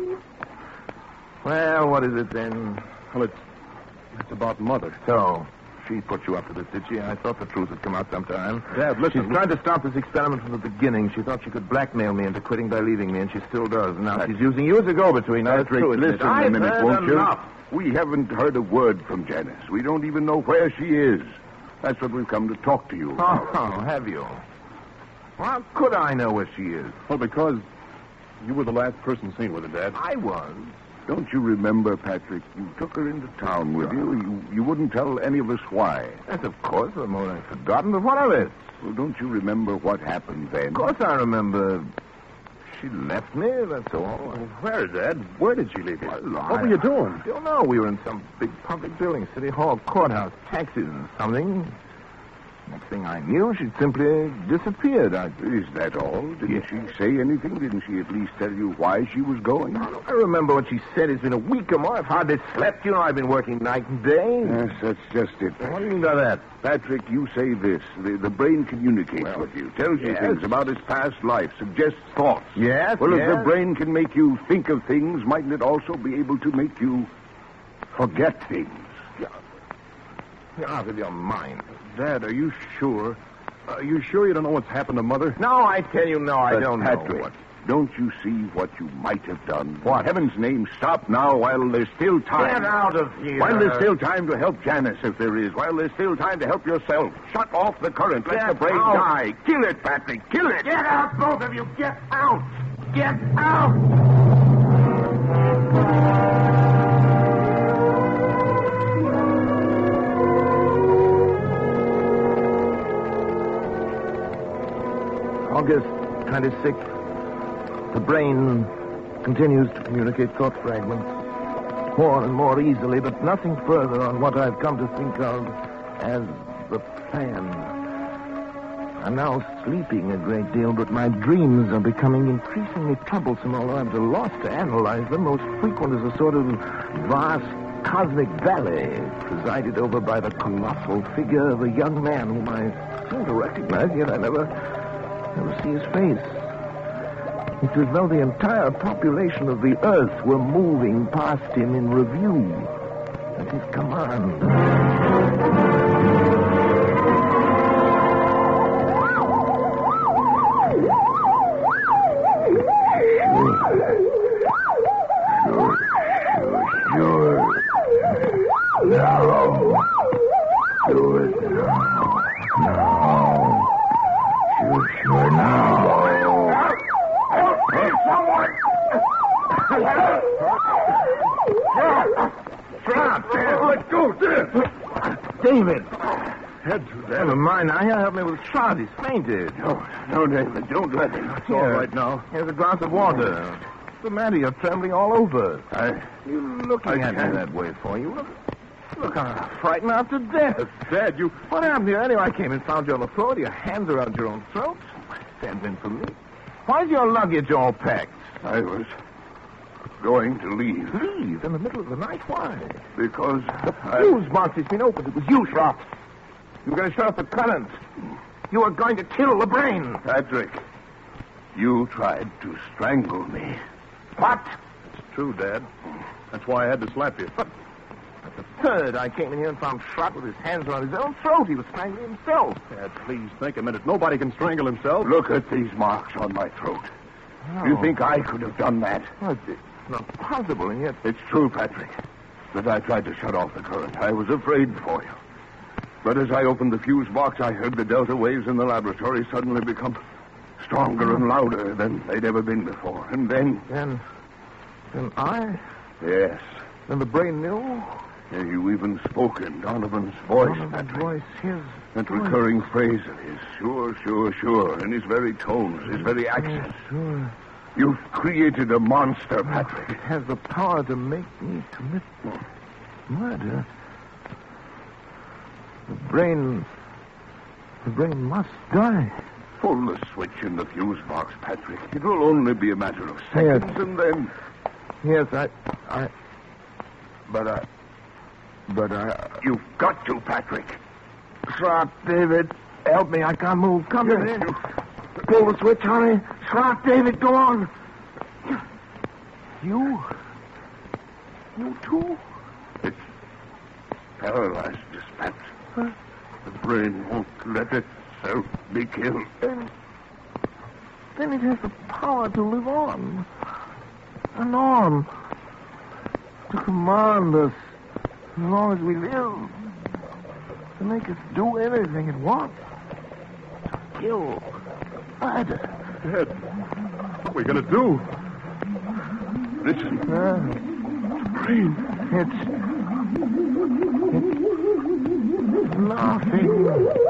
Well, what is it then? Well, it's about Mother. So, she put you up to this, did she? I thought the truth had come out sometime. Dad, listen. She's tried to stop this experiment from the beginning. She thought she could blackmail me into quitting by leaving me, and she still does. Now, she's using you as a go-between. Now, Patrick, it's true, isn't it? listen a minute, won't you? Enough. We haven't heard a word from Janice. We don't even know where she is. That's what we've come to talk to you about. Oh, have you? Well, how could I know where she is? Well, because you were the last person seen with her, Dad. I was. Don't you remember, Patrick? You took her into town with you. You wouldn't tell any of us why. Yes, of course. I'm only forgotten, but what of it? Well, don't you remember what happened then? Of course I remember. She left me, that's all. Where, Dad? Where did she leave you? Well, What were you doing? I don't know. We were in some big public building, City Hall, courthouse, taxis and something. Next thing I knew, she'd simply disappeared. Is that all? Didn't she say anything? Didn't she at least tell you why she was going? I remember what she said. It's been a week or more. I've hardly slept. You know, I've been working night and day. Yes, that's just it. What do you mean by that? Patrick, you say this. The brain communicates with you, tells you things about its past life, suggests thoughts. Yes, Well, if the brain can make you think of things, mightn't it also be able to make you forget things? You're out of your mind. Dad, are you sure? Are you sure you don't know what's happened to Mother? No, I tell you, no, I don't Patrick, know. don't you see what you might have done? What? In heaven's name, stop now while there's still time. Get out of here. While there's still time to help Janice, if there is. While there's still time to help yourself. Shut off the current. Let the brain die. Kill it, Patrick. Kill it. Get out, both of you. Get out. Get out. August 26th. The brain continues to communicate thought fragments more and more easily, but nothing further on what I've come to think of as the plan. I'm now sleeping a great deal, but my dreams are becoming increasingly troublesome, although I'm at a loss to analyze them. Most frequent is a sort of vast cosmic valley presided over by the colossal figure of a young man whom I seem to recognize, yet I never see his face. It's as though the entire population of the earth were moving past him in review at his command. Sure. Now. Do it now. Now. Sure now. Help me, someone! Stop! Let go! David! Head to that. Never mind. Now, here, help me with Shot. He's fainted. No, David, don't let him. It's all right now. Here's a glass of water. What's the matter? You're trembling all over. You're looking at me that way for you. Look, I'm frightened out to death. Dad, you... What happened to you? Anyway, I came and found you on the floor with your hands around your own throat. Stands in for me. Why's your luggage all packed? I was going to leave. Leave? In the middle of the night? Why? Because The fuse box has been opened. It was you, Shot. You were going to shut off the current. You were going to kill the brain. Patrick, you tried to strangle me. What? It's true, Dad. That's why I had to slap you. But at the third, I came in here and found Shot with his hands around his own throat. He was strangling himself. Dad, please think a minute. Nobody can strangle himself. Look at these marks on my throat. No. You think I could have done that? Well, it's not possible, and yet... It's true, Patrick, that I tried to shut off the current. I was afraid for you. But as I opened the fuse box, I heard the delta waves in the laboratory suddenly become stronger and louder than they'd ever been before. And then... Then I... Yes. Then the brain knew? Yeah, you even spoke in Donovan's voice, Donovan's Patrick. voice, his That voice. recurring phrase of his, sure, sure, sure, in his very tones, his very accents. Sure. You've created a monster, Patrick. It has the power to make me commit murder. The brain must die. Pull the switch in the fuse box, Patrick. It will only be a matter of seconds, Yes. and then... Yes, But You've got to, Patrick. Shot, David, help me. I can't move. Come to me. Pull the switch, honey. Shot, David, go on. You too? It's paralyzed, dispatch. The brain won't let itself be killed. Then it has the power to live on. An arm. to command us as long as we live. To make us do anything it wants. To kill, murder. Dad, what are we going to do? Listen. Brain. It's laughing.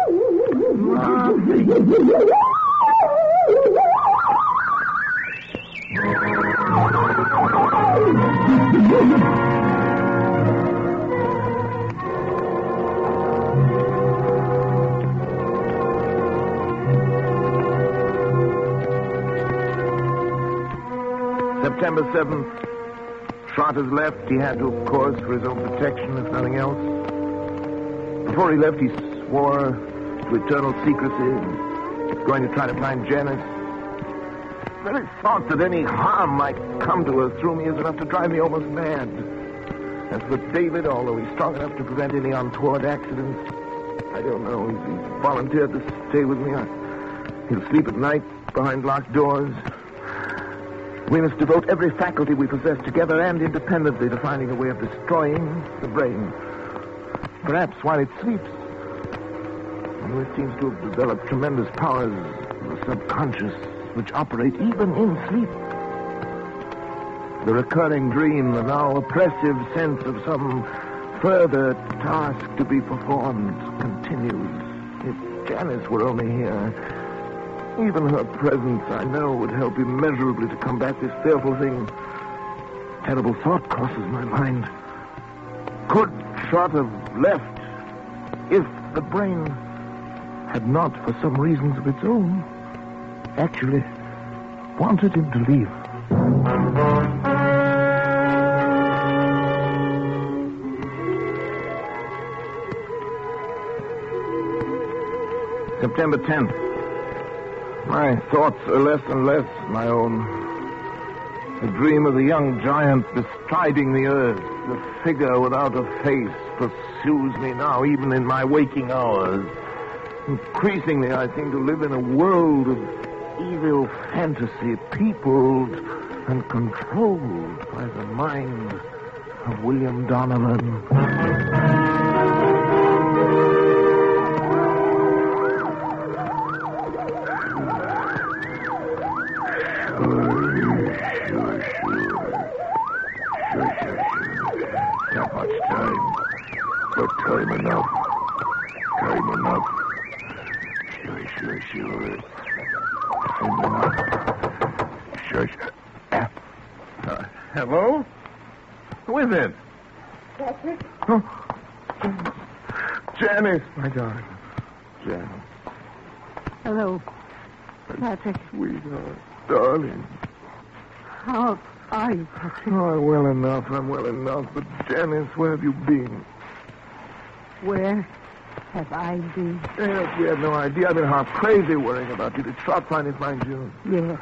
September 7th. Trot has left. He had to, of course, for his own protection, if nothing else. Before he left, he swore to eternal secrecy. He was going to try to find Janice. The very thought that any harm might come to her through me is enough to drive me almost mad. As for David, although he's strong enough to prevent any untoward accidents, I don't know. He's volunteered to stay with me. He'll sleep at night behind locked doors. We must devote every faculty we possess together and independently to finding a way of destroying the brain. Perhaps while it sleeps. It seems to have developed tremendous powers of the subconscious which operate even in sleep. The recurring dream, the now oppressive sense of some further task to be performed continues. If Janice were only here, even her presence, I know, would help immeasurably to combat this fearful thing. Terrible thought crosses my mind. Could Trot have left if the brain had not, for some reasons of its own, actually wanted him to leave? September 10th. My thoughts are less and less my own. The dream of the young giant bestriding the earth, the figure without a face, pursues me now, even in my waking hours. Increasingly, I seem to live in a world of evil fantasy, peopled and controlled by the mind of William Donovan. Not much time, but time enough. Time enough. Sure. Time enough. Shush. Hello? Who is it? Patrick? Oh. Janice, my darling. Janice. Hello, Patrick. Sweetheart, darling. How are you, Patrick? Oh, I'm well enough. But Janice, where have you been? Where have I been? Yes, we have no idea. I've been half crazy worrying about you. Did Trot finally find you? Yes.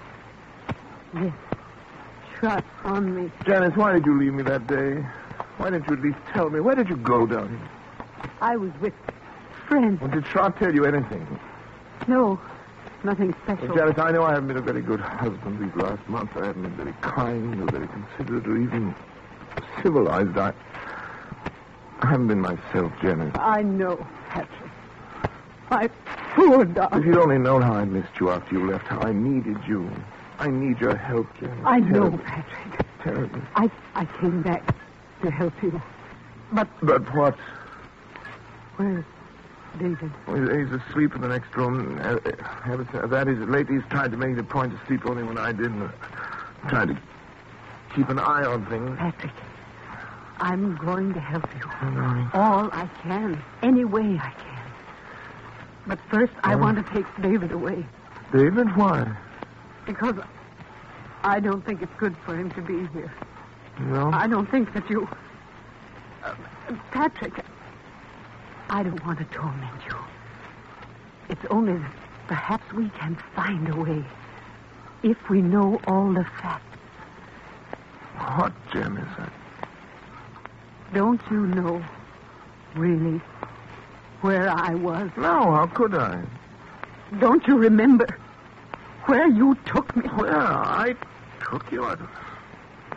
Trot on me. Janice, why did you leave me that day? Why didn't you at least tell me? Where did you go down here? I was with friends. Well, did Trot tell you anything? No, nothing special. Well, Janice, I know I haven't been a very good husband these last months. I haven't been very kind or very considerate or even civilized. I haven't been myself, Janice. I know, Patrick. My poor darling. If you'd only known how I missed you after you left, how I needed you. I need your help, Janice. I know, Patrick. Terribly. I came back to help you. But what? Where's David? Well, he's asleep in the next room. That is, lately he's tried to make it a point to sleep only when I didn't. Tried to keep an eye on things. Patrick, I'm going to help you. Oh, darling. All I can. Any way I can. But first, I want to take David away. David? Why? Because I don't think it's good for him to be here. No? I don't think that you... Patrick, I don't want to torment you. It's only that perhaps we can find a way if we know all the facts. What, Janice? Don't you know, really, where I was? No, how could I? Don't you remember where you took me? Where I took you?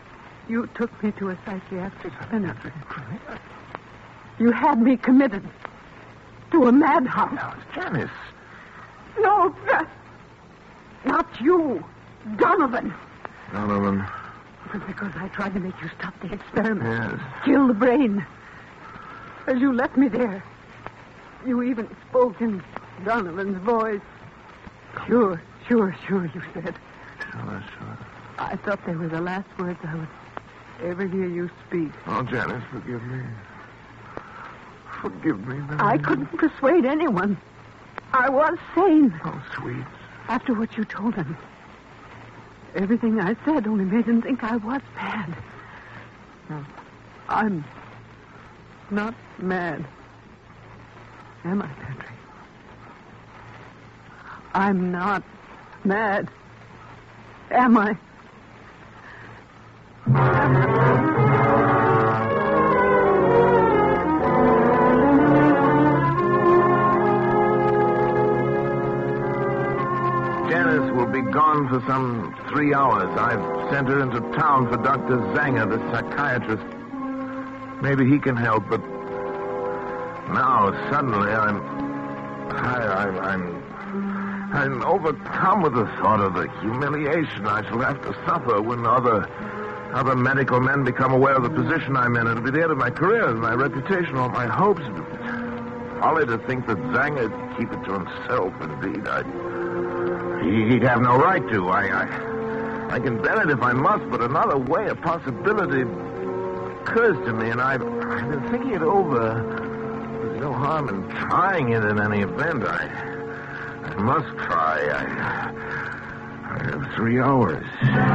You took me to a psychiatric clinic. You had me committed to a madhouse. Now, Janice. No, not you. Donovan. Donovan. It was because I tried to make you stop the experiment. Yes. Kill the brain. As you left me there, you even spoke in Donovan's voice. Sure, you said. Sure. I thought they were the last words I would ever hear you speak. Oh, Janice, forgive me. Forgive me. I couldn't persuade anyone. I was sane. Oh, sweet. After what you told him. Everything I said only made him think I was mad. No, I'm not mad. Am I, Patrick? I'm not mad. Am I? Janice will be gone for some 3 hours. I've sent her into town for Dr. Zanger, the psychiatrist. Maybe he can help, but now suddenly I'm overcome with the thought of the humiliation I shall have to suffer when other medical men become aware of the position I'm in. It'll be the end of my career, my reputation, all my hopes. Folly to think that Zanger would keep it to himself. Indeed, he'd have no right to. I can bear it if I must, but another way, a possibility occurs to me, and I've been thinking it over. There's no harm in trying it in any event. I must try. I have 3 hours.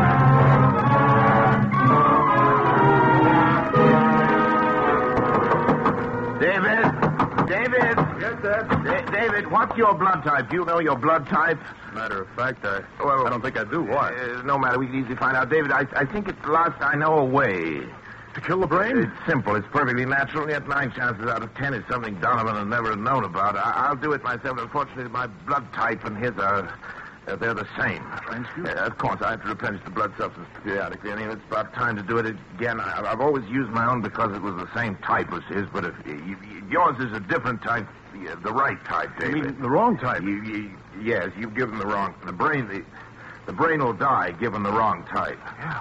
David! Yes, Dad? David, what's your blood type? Do you know your blood type? As a matter of fact, I don't think I do. Why? No matter. We can easily find out. David, I think at last I know a way. To kill the brain? It's simple. It's perfectly natural, yet 9 chances out of 10 is something Donovan has never known about. I'll do it myself. Unfortunately, my blood type and his are... they're the same. Transfuse? Of course, I have to replenish the blood substance periodically. I mean, it's about time to do it again. I've always used my own because it was the same type as his, but if yours is a different type, the right type, David. You mean the wrong type? Yes, you've given the wrong... The brain will die given the wrong type. Yeah.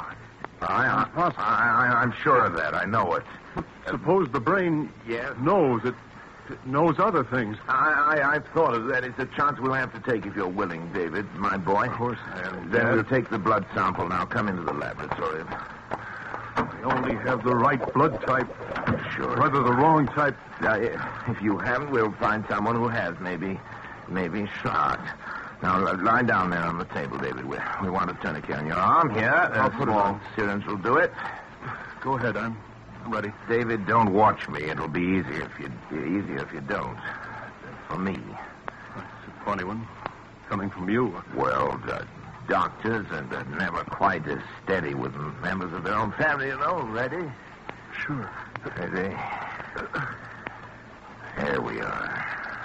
I'm sure of that. I know it. Suppose the brain knows it knows other things. I've thought of that. It's a chance we'll have to take if you're willing, David, my boy. Of course I am. Then we'll take the blood sample now. Come into the laboratory. I only have the right blood type. Sure. Whether the wrong type. If you haven't, we'll find someone who has. Maybe shot. Now, lie down there on the table, David. We want a tourniquet on your arm here. I'll put it on. Syringe will do it. Go ahead. I'm ready. David, don't watch me. It'll be easier if you don't. For me. It's a funny one. Coming from you. Well, doctors are never quite as steady with members of their own family, you know. Ready? Sure. Ready? There we are.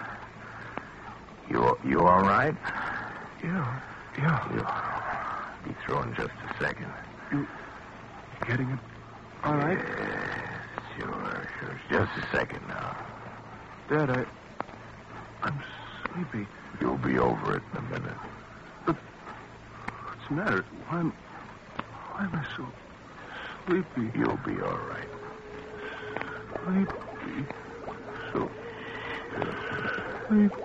You all right? Yeah. You'll be through in just a second. You getting it all right? Yes, sure. Just a second now. Dad, I'm sleepy. You'll be over it in a minute. But what's the matter? Why am I so sleepy? You'll be all right. Sleepy. So sleepy.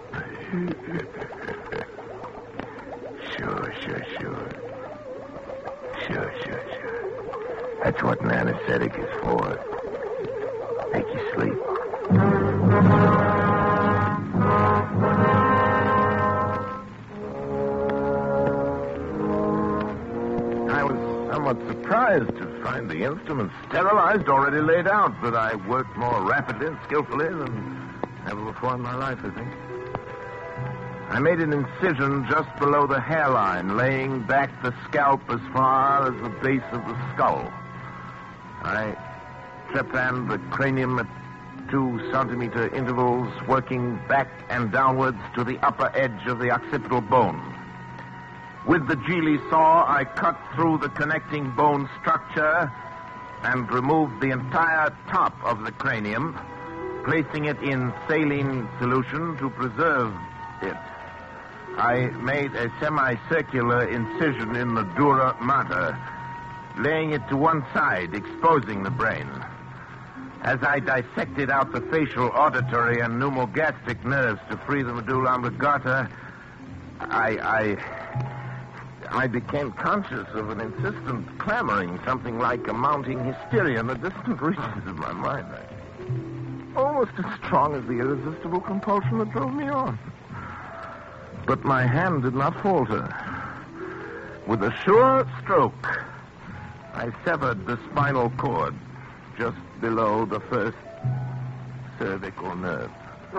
Sure. That's what an anesthetic is for. Make you sleep. I was somewhat surprised to find the instruments sterilized, already laid out, but I worked more rapidly and skillfully than ever before in my life, I think. I made an incision just below the hairline, laying back the scalp as far as the base of the skull. I trepanned the cranium at 2-centimeter intervals, working back and downwards to the upper edge of the occipital bone. With the Geely saw, I cut through the connecting bone structure and removed the entire top of the cranium, placing it in saline solution to preserve it. I made a semicircular incision in the dura mater, laying it to one side, exposing the brain. As I dissected out the facial, auditory, and pneumogastric nerves to free the medulla oblongata, I became conscious of an insistent clamoring, something like a mounting hysteria in the distant reaches of my mind. Almost as strong as the irresistible compulsion that drove me on. But my hand did not falter. With a sure stroke, I severed the spinal cord just below the first cervical nerve.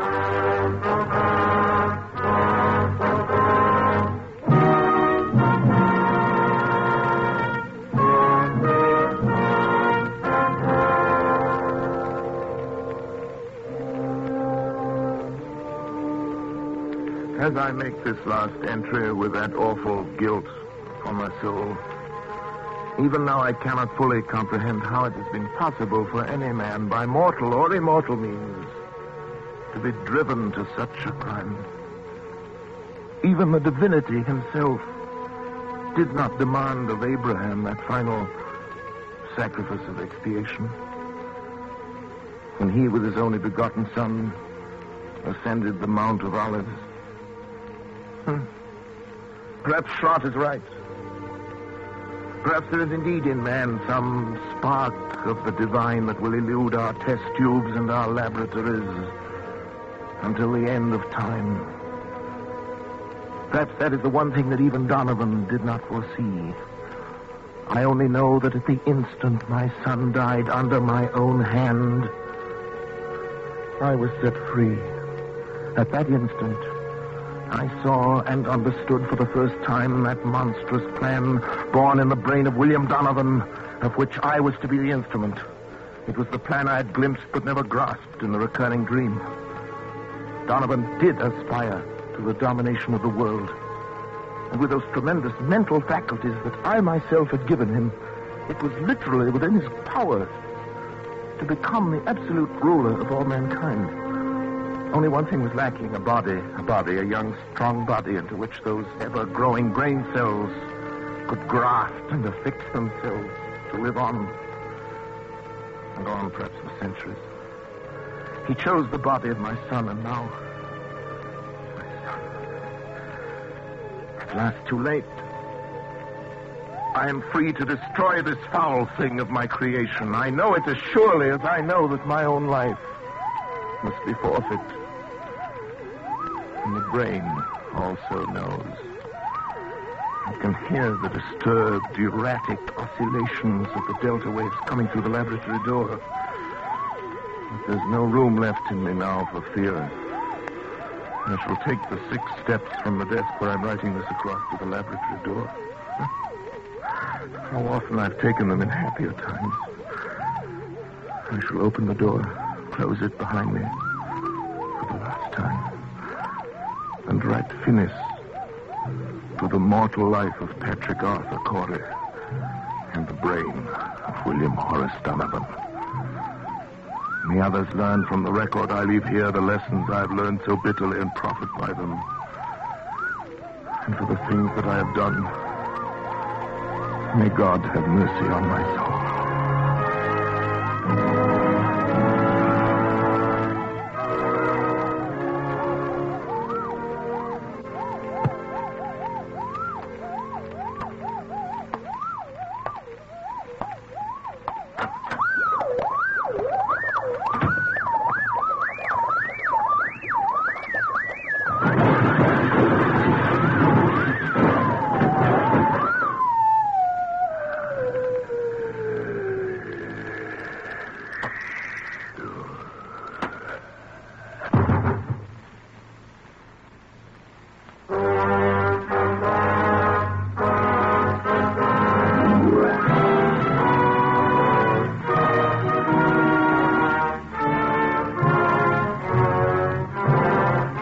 As I make this last entry with that awful guilt on my soul, even now I cannot fully comprehend how it has been possible for any man, by mortal or immortal means, to be driven to such a crime. Even the divinity himself did not demand of Abraham that final sacrifice of expiation. When he, with his only begotten son, ascended the Mount of Olives. Perhaps Schrott is right. Perhaps there is indeed in man some spark of the divine that will elude our test tubes and our laboratories until the end of time. Perhaps that is the one thing that even Donovan did not foresee. I only know that at the instant my son died under my own hand, I was set free. At that instant, I saw and understood for the first time that monstrous plan born in the brain of William Donovan, of which I was to be the instrument. It was the plan I had glimpsed but never grasped in the recurring dream. Donovan did aspire to the domination of the world. And with those tremendous mental faculties that I myself had given him, it was literally within his power to become the absolute ruler of all mankind. Only one thing was lacking, a body, a young, strong body into which those ever-growing brain cells could graft and affix themselves to live on, and on perhaps for centuries. He chose the body of my son, and now, my son, at last too late. I am free to destroy this foul thing of my creation. I know it as surely as I know that my own life must be forfeit. And the brain also knows. I can hear the disturbed, erratic oscillations of the delta waves coming through the laboratory door. But there's no room left in me now for fear. I shall take the 6 steps from the desk where I'm writing this across to the laboratory door. How often I've taken them in happier times. I shall open the door, close it behind me for the last time, and write finis to the mortal life of Patrick Arthur Corey and the brain of William Horace Donovan. May others learn from the record I leave here the lessons I've learned so bitterly and profit by them. And for the things that I have done, may God have mercy on my soul.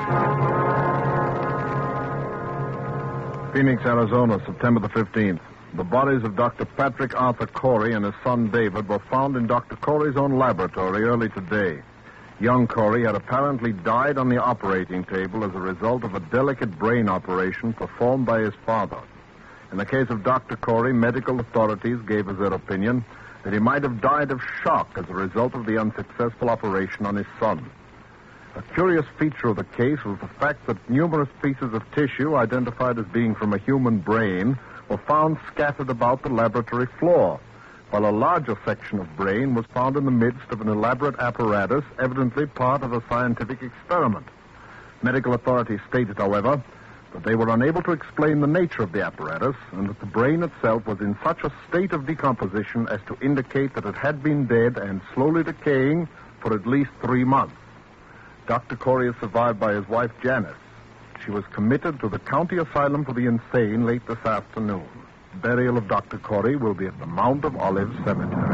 Phoenix, Arizona, September the 15th. The bodies of Dr. Patrick Arthur Corey and his son David were found in Dr. Corey's own laboratory early today. Young Corey had apparently died on the operating table as a result of a delicate brain operation performed by his father. In the case of Dr. Corey, medical authorities gave as their opinion that he might have died of shock as a result of the unsuccessful operation on his son. A curious feature of the case was the fact that numerous pieces of tissue identified as being from a human brain were found scattered about the laboratory floor, while a larger section of brain was found in the midst of an elaborate apparatus, evidently part of a scientific experiment. Medical authorities stated, however, that they were unable to explain the nature of the apparatus and that the brain itself was in such a state of decomposition as to indicate that it had been dead and slowly decaying for at least 3 months. Dr. Corey is survived by his wife, Janice. She was committed to the county asylum for the insane late this afternoon. Burial of Dr. Corey will be at the Mount of Olives Cemetery.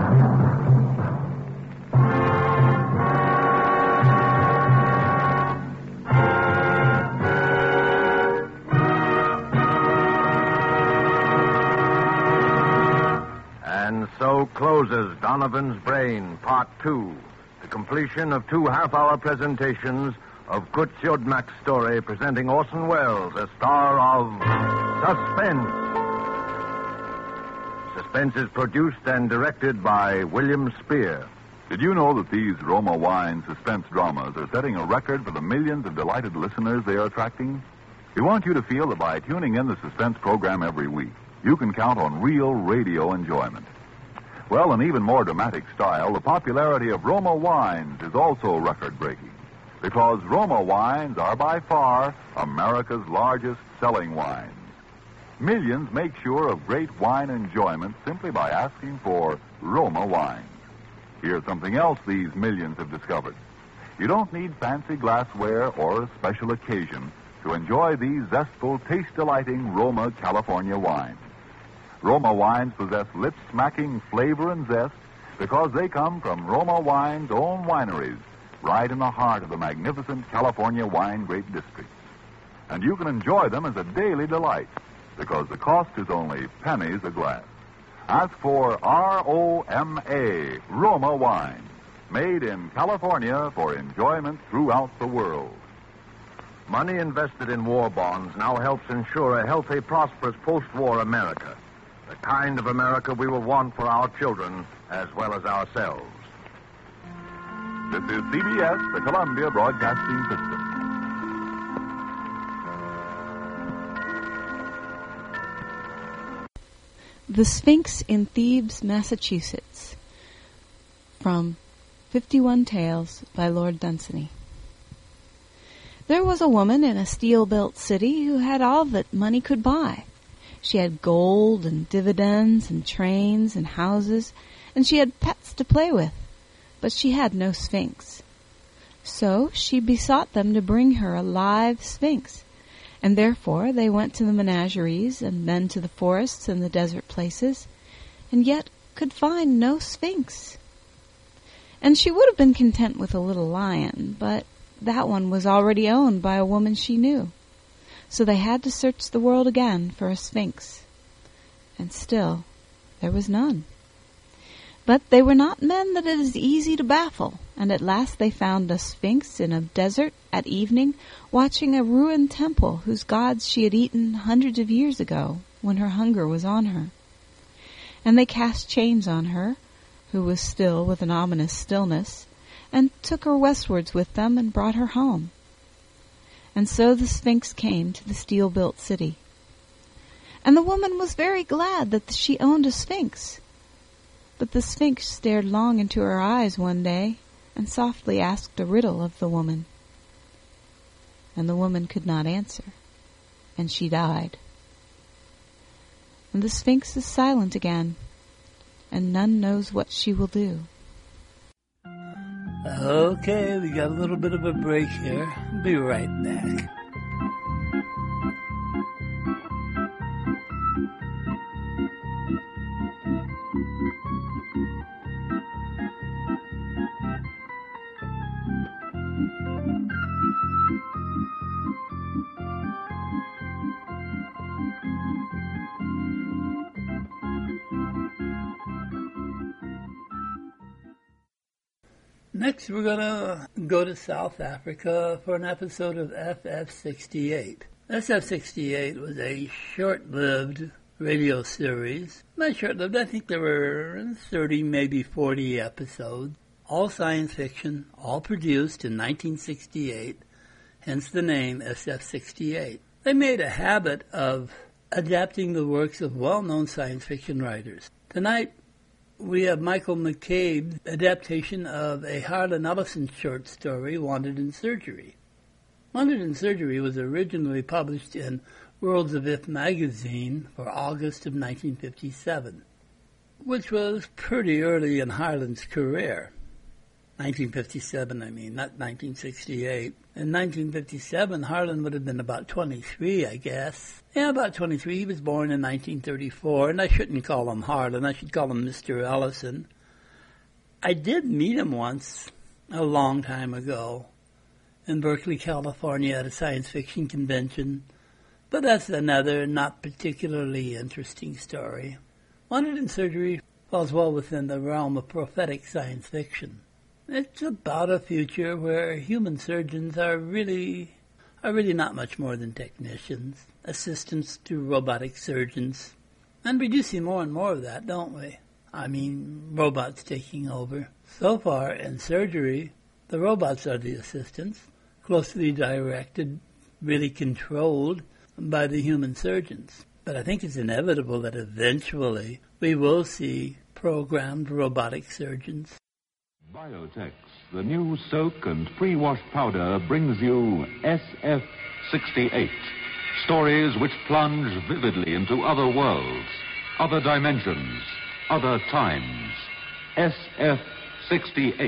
And so closes Donovan's Brain, Part 2. The completion of 2 half-hour presentations of Kurt Siodmak's story presenting Orson Welles as star of Suspense. Suspense is produced and directed by William Spear. Did you know that these Roma Wine suspense dramas are setting a record for the millions of delighted listeners they are attracting? We want you to feel that by tuning in the suspense program every week, you can count on real radio enjoyment. Well, in even more dramatic style, the popularity of Roma wines is also record-breaking, because Roma wines are by far America's largest selling wines. Millions make sure of great wine enjoyment simply by asking for Roma wines. Here's something else these millions have discovered. You don't need fancy glassware or a special occasion to enjoy these zestful, taste-delighting Roma California wines. Roma wines possess lip-smacking flavor and zest because they come from Roma Wine's own wineries, right in the heart of the magnificent California wine grape district. And you can enjoy them as a daily delight because the cost is only pennies a glass. Ask for R-O-M-A, Roma wine, made in California for enjoyment throughout the world. Money invested in war bonds now helps ensure a healthy, prosperous post-war America. The kind of America we will want for our children as well as ourselves. This is CBS, the Columbia Broadcasting System. The Sphinx in Thebes, Massachusetts, from 51 Tales by Lord Dunsany. There was a woman in a steel-built city who had all that money could buy. She had gold and dividends and trains and houses, and she had pets to play with, but she had no sphinx. So she besought them to bring her a live sphinx, and therefore they went to the menageries and then to the forests and the desert places, and yet could find no sphinx. And she would have been content with a little lion, but that one was already owned by a woman she knew. So they had to search the world again for a sphinx. And still, there was none. But they were not men that it is easy to baffle, and at last they found a sphinx in a desert at evening, watching a ruined temple whose gods she had eaten hundreds of years ago, when her hunger was on her. And they cast chains on her, who was still with an ominous stillness, and took her westwards with them and brought her home. And so the Sphinx came to the steel-built city. And the woman was very glad that she owned a Sphinx. But the Sphinx stared long into her eyes one day and softly asked a riddle of the woman. And the woman could not answer, and she died. And the Sphinx is silent again, and none knows what she will do. Okay, we got a little bit of a break here. Be right back. Next, we're going to go to South Africa for an episode of FF68. SF68 was a short-lived radio series. Not short-lived, I think there were 30, maybe 40 episodes. All science fiction, all produced in 1968, hence the name SF68. They made a habit of adapting the works of well-known science fiction writers. Tonight, we have Michael McCabe's adaptation of a Harlan Ellison short story, Wanted in Surgery. Wanted in Surgery was originally published in Worlds of If magazine for August of 1957, which was pretty early in Harlan's career. 1957, I mean, not 1968. In 1957, Harlan would have been about 23, I guess. Yeah, about 23. He was born in 1934, and I shouldn't call him Harlan. I should call him Mr. Ellison. I did meet him once, a long time ago, in Berkeley, California, at a science fiction convention. But that's another not particularly interesting story. Wanted in Surgery falls well within the realm of prophetic science fiction. It's about a future where human surgeons are really not much more than technicians, assistants to robotic surgeons. And we do see more and more of that, don't we? I mean, robots taking over. So far, in surgery, the robots are the assistants, closely directed, really controlled by the human surgeons. But I think it's inevitable that eventually we will see programmed robotic surgeons. Biotex, the new soak and pre-wash powder, brings you SF68. Stories which plunge vividly into other worlds, other dimensions, other times. SF68.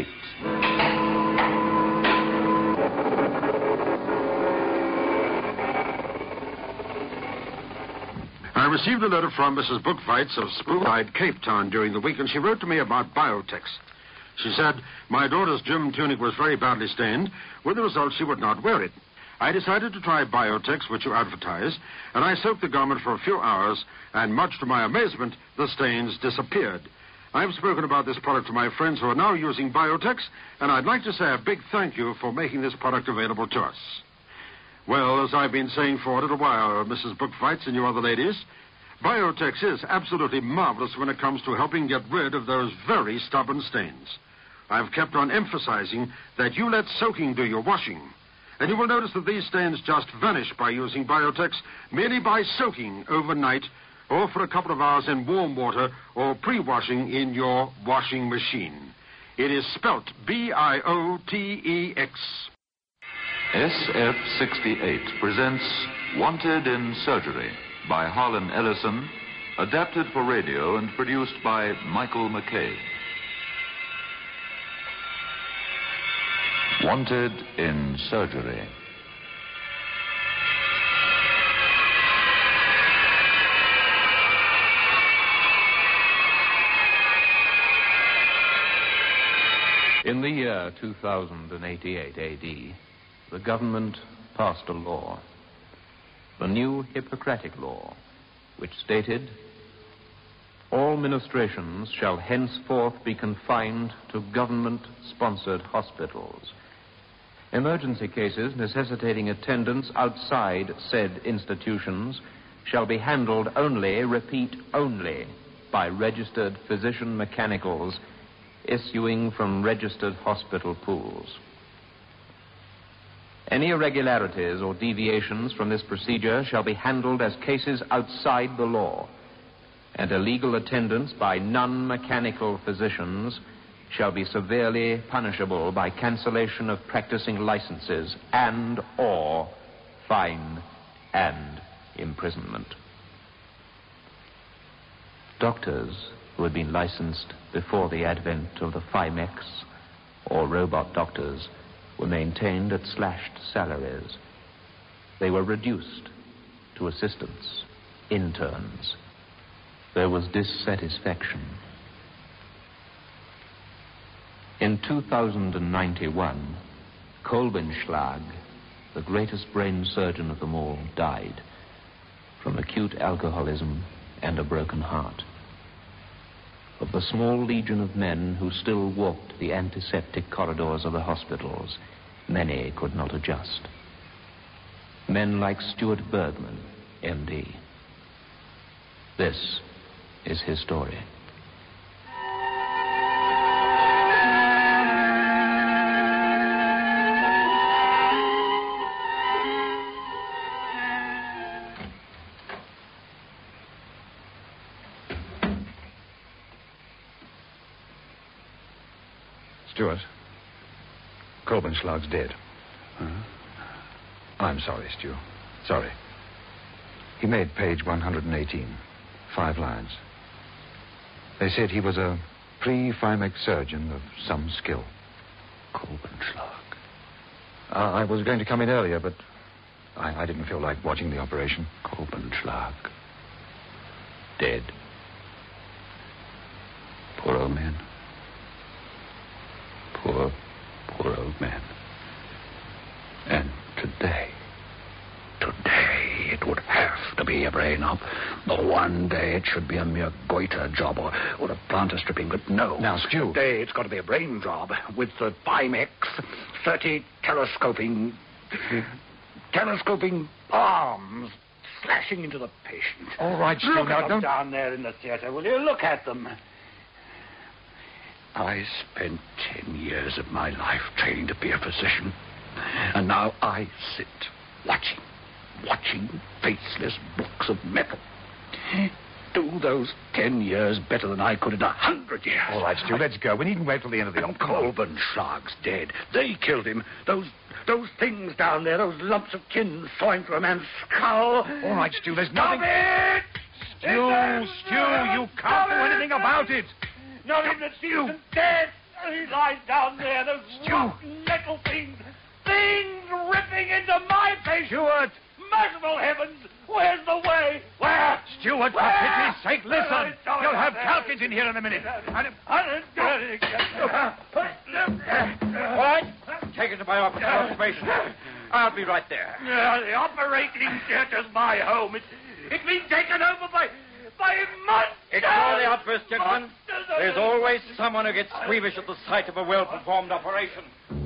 I received a letter from Mrs. Bookfights of Spoonide, Cape Town during the week, and she wrote to me about Biotex. She said, my daughter's gym tunic was very badly stained, with the result she would not wear it. I decided to try Biotex, which you advertise, and I soaked the garment for a few hours, and much to my amazement, the stains disappeared. I've spoken about this product to my friends who are now using Biotex, and I'd like to say a big thank you for making this product available to us. Well, as I've been saying for a little while, Mrs. Bookfights and you other ladies, Biotex is absolutely marvelous when it comes to helping get rid of those very stubborn stains. I've kept on emphasizing that you let soaking do your washing. And you will notice that these stains just vanish by using Biotex merely by soaking overnight or for a couple of hours in warm water or pre-washing in your washing machine. It is spelt Biotex. SF68 presents Wanted in Surgery by Harlan Ellison, adapted for radio and produced by Michael McCabe. Wanted in Surgery. In the year 2088 AD, the government passed a law, the new Hippocratic Law, which stated, all ministrations shall henceforth be confined to government-sponsored hospitals. Emergency cases necessitating attendance outside said institutions shall be handled only, repeat, only, by registered physician mechanicals issuing from registered hospital pools. Any irregularities or deviations from this procedure shall be handled as cases outside the law, and illegal attendance by non-mechanical physicians shall be severely punishable by cancellation of practicing licenses and or fine and imprisonment. Doctors who had been licensed before the advent of the FIMEX or robot doctors were maintained at slashed salaries. They were reduced to assistants, interns. There was dissatisfaction. In 2091, Kolbenschlag, the greatest brain surgeon of them all, died from acute alcoholism and a broken heart. of the small legion of men who still walked the antiseptic corridors of the hospitals, many could not adjust. Men like Stuart Bergman, M.D. This is his story. Stuart, Kolbenschlag's dead. I'm sorry, Stu. Sorry. He made page 118. 5 lines. They said he was a pre-Phymex surgeon of some skill. Kolbenschlag. I was going to come in earlier, but I didn't feel like watching the operation. Kolbenschlag. Dead. Poor old man. Poor old man. And today it would have to be a brain op. Or one day it should be a mere goiter job or a plantar stripping, but no. Now, Stu. Today it's got to be a brain job with the Phymex 30 telescoping arms slashing into the patient. All right, Stu, Look now at them don't... down there in the theater, will you? Look at them. I spent 10 years of my life training to be a physician. And now I sit watching faceless blocks of metal do those 10 years better than I could in 100 years. All right, Stu, let's go. We needn't wait till the end of the... Kolbenschlag's dead. They killed him. Those things down there, those lumps of tin sawing through a man's skull. All right, Stu, there's nothing... Stop it! Stu, you can't do anything about it. Not even decent dead. He lies down there, those rotten metal things ripping into my face. Stuart! Merciful heavens! Where's the way? Where? Stuart, for pity's sake, listen! You'll have Calkins in here in a minute. All right. Take it to my office for observation. I'll be right there. The operating theater's my home. It's been taken over by monsters! Ignore the outburst, gentlemen. There's always someone who gets squeamish at the sight of a well-performed operation.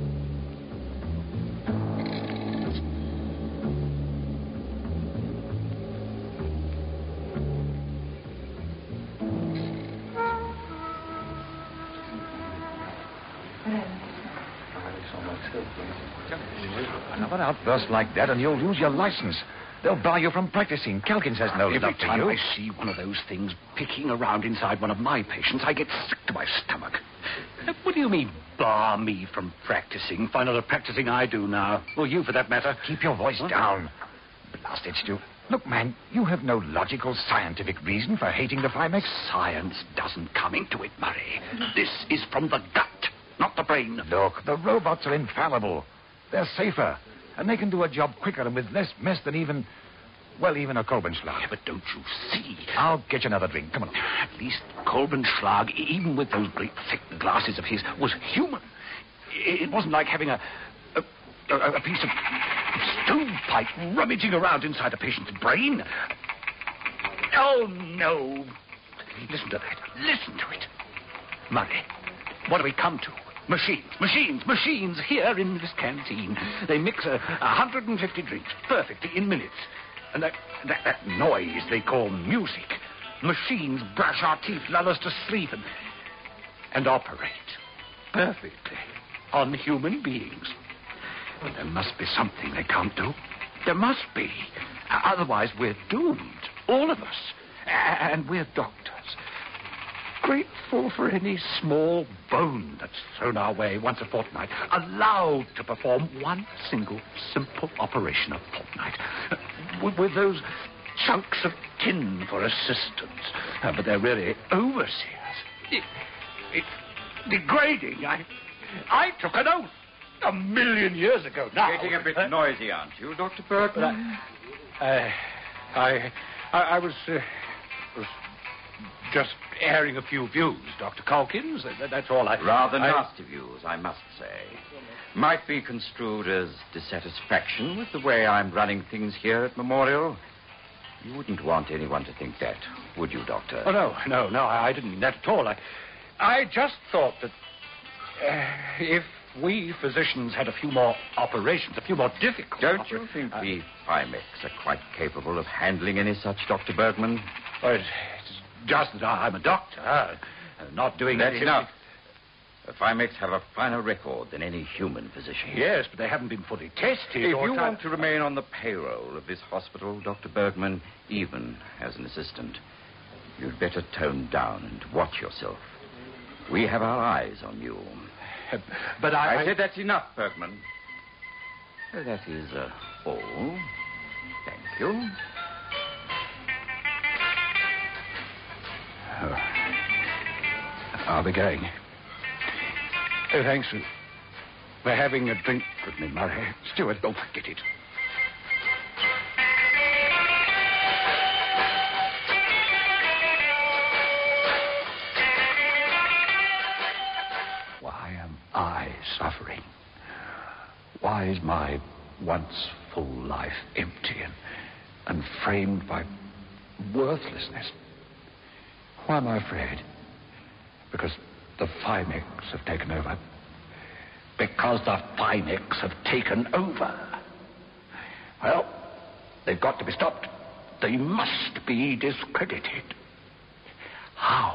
Another outburst like that and you'll lose your license. They'll bar you from practicing. Calkins has no love Every for time you. I see one of those things picking around inside one of my patients, I get sick to my stomach. What do you mean, bar me from practicing? Find out the practicing I do now. Or you, for that matter. Keep your voice down. Blast it, Stu. Look, man, you have no logical, scientific reason for hating the Phymex. Science doesn't come into it, Murray. This is from the gut, not the brain. Look, the robots are infallible. They're safer. And they can do a job quicker and with less mess than even a Kolbenschlag. Yeah, but don't you see? I'll get you another drink. Come on. At least Kolbenschlag, even with those great thick glasses of his, was human. It wasn't like having a piece of stovepipe rummaging around inside a patient's brain. Oh, no. Listen to that. Listen to it. Murray, what do we come to? Machines here in this canteen. They mix 150 drinks perfectly in minutes. And that noise they call music. Machines brush our teeth, lull us to sleep, and operate perfectly on human beings. But there must be something they can't do. There must be. Otherwise, we're doomed. All of us. And we're doctors. Grateful for any small bone that's thrown our way once a fortnight, allowed to perform one single simple operation a fortnight, with those chunks of tin for assistants. But they're really overseers. It's degrading. I took an oath 1,000,000 years ago now. Getting a bit noisy, aren't you, Dr. Bergman? I was just airing a few views, Dr. Calkins. That's all I... Rather nasty views, I must say. Might be construed as dissatisfaction with the way I'm running things here at Memorial. You wouldn't want anyone to think that, would you, Doctor? Oh, no, I didn't mean that at all. I just thought that if we physicians had a few more operations, a few more difficult... Don't you think we Fimex are quite capable of handling any such, Dr. Bergman? Well, it's just that I'm a doctor, not doing That's anything... enough. The Fimex have a finer record than any human physician. Yes, but they haven't been fully tested. If you want to remain on the payroll of this hospital, Dr. Bergman, even as an assistant, you'd better tone down and watch yourself. We have our eyes on you. But I said that's enough, Bergman. That is all. Thank you. I'll be going. Oh, thanks for having a drink with me, Murray. Stewart, don't forget it. Why am I suffering? Why is my once full life empty and framed by worthlessness? Why am I afraid? Because the Fimex have taken over. Because the Fimex have taken over. Well, they've got to be stopped. They must be discredited. How?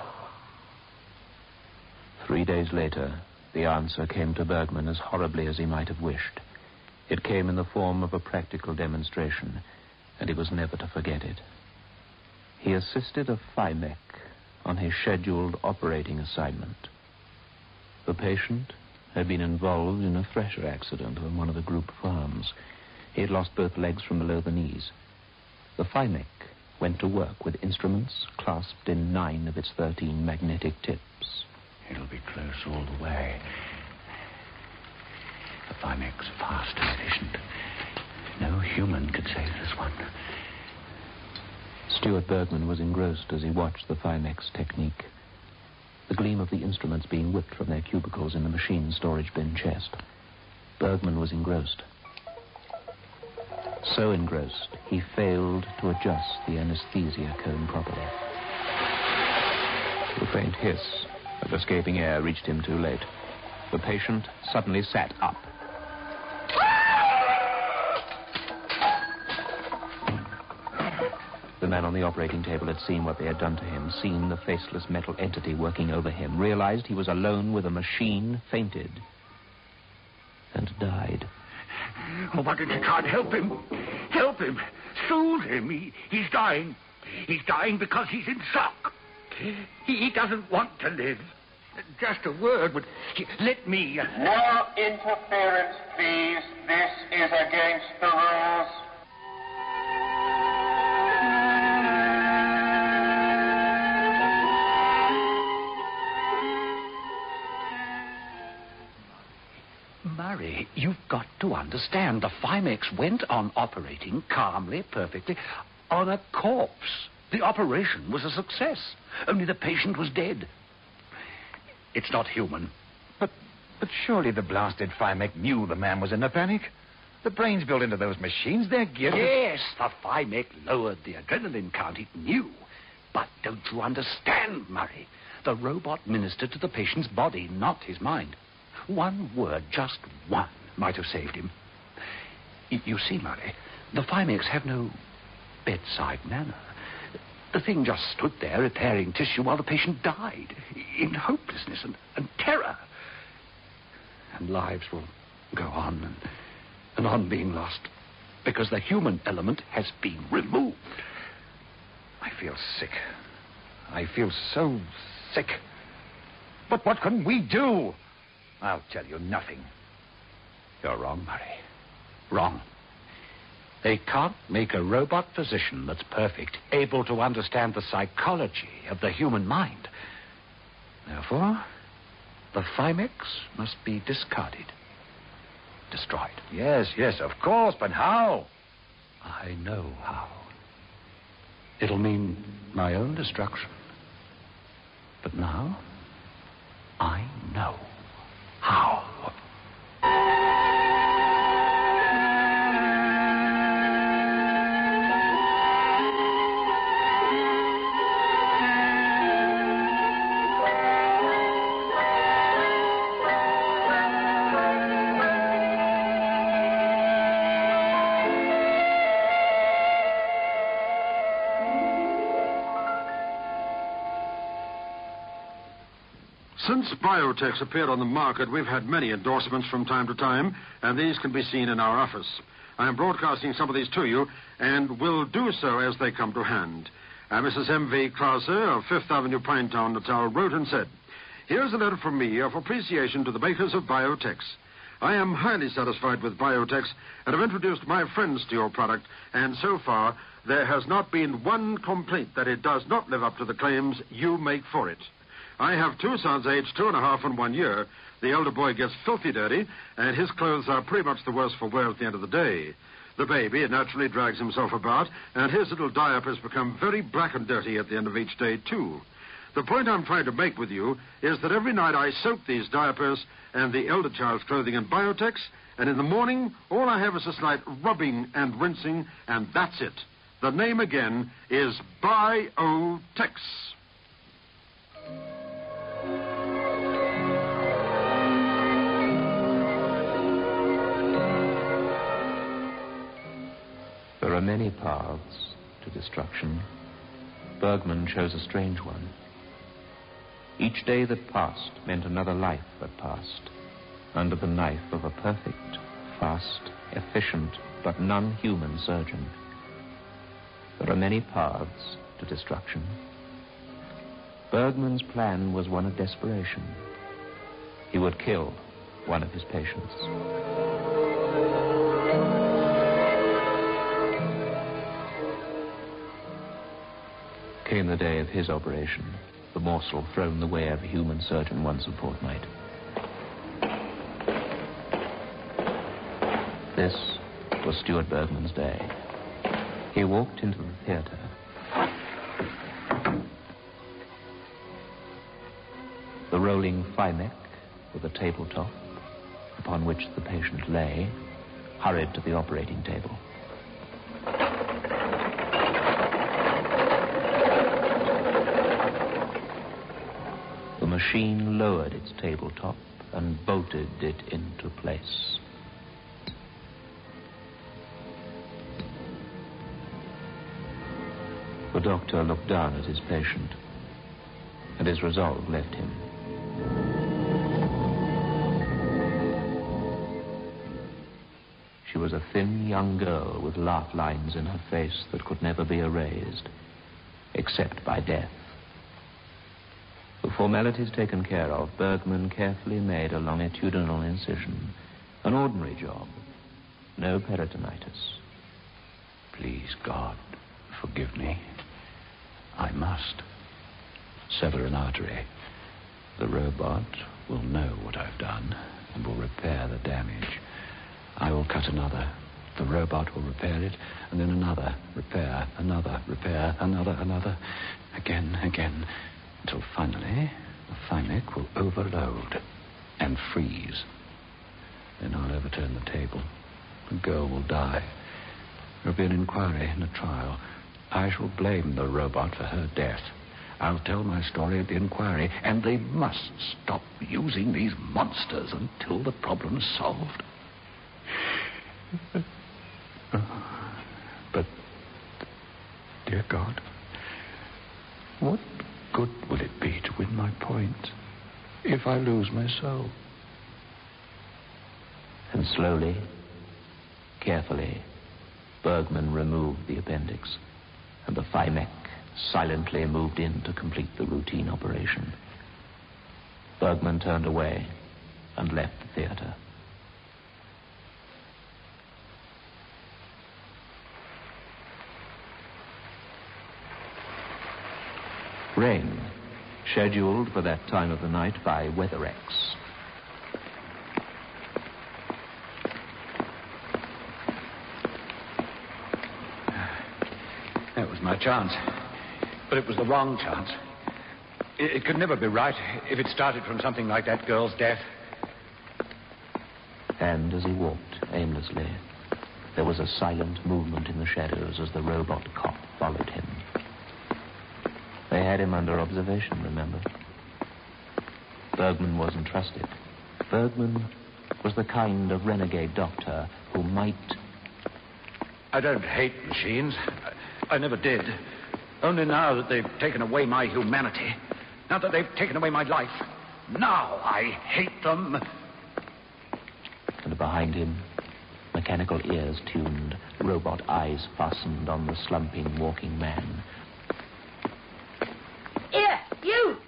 3 days later, the answer came to Bergman as horribly as he might have wished. It came in the form of a practical demonstration, and he was never to forget it. He assisted a Fimex on his scheduled operating assignment. The patient had been involved in a thresher accident on one of the group farms. He had lost both legs from below the knees. The Fimex went to work with instruments clasped in 9 of its 13 magnetic tips. It'll be close all the way. The Fimex are fast and efficient. No human could save this one. Stuart Bergman was engrossed as he watched the Fimex technique. The gleam of the instruments being whipped from their cubicles in the machine storage bin chest. Bergman was engrossed. So engrossed, he failed to adjust the anesthesia cone properly. The faint hiss of escaping air reached him too late. The patient suddenly sat up. The man on the operating table had seen what they had done to him, seen the faceless metal entity working over him, realized he was alone with a machine, fainted, and died. Oh, why didn't you try and help him? Help him. Soothe him. He's dying. He's dying because he's in shock. He doesn't want to live. Just a word would... Let me... No interference, please. This is against the rules. Murray, you've got to understand. The Fimex went on operating calmly, perfectly, on a corpse. The operation was a success. Only the patient was dead. It's not human. But surely the blasted Fimex knew the man was in a panic. The brains built into those machines, they're geared... Yes, the Fimex lowered the adrenaline count. It knew. But don't you understand, Murray? The robot ministered to the patient's body, not his mind. One word, just one, might have saved him. You see, Murray, the Fimex have no bedside manner. The thing just stood there repairing tissue while the patient died, in hopelessness and terror. And lives will go on and on being lost because the human element has been removed. I feel sick. I feel so sick. But what can we do? I'll tell you nothing. You're wrong, Murray. Wrong. They can't make a robot physician that's perfect, able to understand the psychology of the human mind. Therefore, the Fimex must be discarded. Destroyed. Yes, of course, but how? I know how. It'll mean my own destruction. But now, I know how. Since Biotex appeared on the market, we've had many endorsements from time to time, and these can be seen in our office. I am broadcasting some of these to you, and will do so as they come to hand. Mrs. M.V. Krause of Fifth Avenue, Pinetown, Natal, wrote and said, "Here's a letter from me of appreciation to the makers of Biotex. I am highly satisfied with Biotex and have introduced my friends to your product, and so far there has not been one complaint that it does not live up to the claims you make for it. I have two sons aged 2.5 and 1 year. The elder boy gets filthy dirty, and his clothes are pretty much the worse for wear at the end of the day. The baby naturally drags himself about, and his little diapers become very black and dirty at the end of each day, too. The point I'm trying to make with you is that every night I soak these diapers and the elder child's clothing in Biotex, and in the morning, all I have is a slight rubbing and rinsing, and that's it. The name again is Biotex." There are many paths to destruction. Bergman chose a strange one. Each day that passed meant another life that passed, under the knife of a perfect, fast, efficient, but non-human surgeon. There are many paths to destruction. Bergman's plan was one of desperation. He would kill one of his patients. Came the day of his operation, the morsel thrown the way of a human surgeon once a fortnight. This was Stuart Bergman's day. He walked into the theater. The rolling Phymec with a tabletop upon which the patient lay hurried to the operating table. The machine lowered its tabletop and bolted it into place. The doctor looked down at his patient, and his resolve left him. She was a thin young girl with laugh lines in her face that could never be erased, except by death. The formalities taken care of, Bergman carefully made a longitudinal incision. An ordinary job. No peritonitis. Please, God, forgive me. I must sever an artery. The robot will know what I've done and will repair the damage. I will cut another. The robot will repair it, and then another. Repair, another, repair, another. Again, until finally the Phymec will overload and freeze. Then I'll overturn the table. The girl will die. There will be an inquiry and a trial. I shall blame the robot for her death. I'll tell my story at the inquiry, and they must stop using these monsters until the problem's solved. But, dear God, what good will it be to win my point if I lose my soul? And slowly, carefully, Bergman removed the appendix, and the Phymec silently moved in to complete the routine operation. Bergman turned away and left the theater. Rain, scheduled for that time of the night by WeatherX. That was my chance. But it was the wrong chance. It could never be right if it started from something like that girl's death. And as he walked aimlessly, there was a silent movement in the shadows as the robot cop followed him. They had him under observation, remember? Bergman wasn't trusted. Bergman was the kind of renegade doctor who might... I don't hate machines. I never did. Only now that they've taken away my humanity, now that they've taken away my life, Now I hate them. And behind him, mechanical ears tuned, robot eyes fastened on the slumping, walking man. Here, you!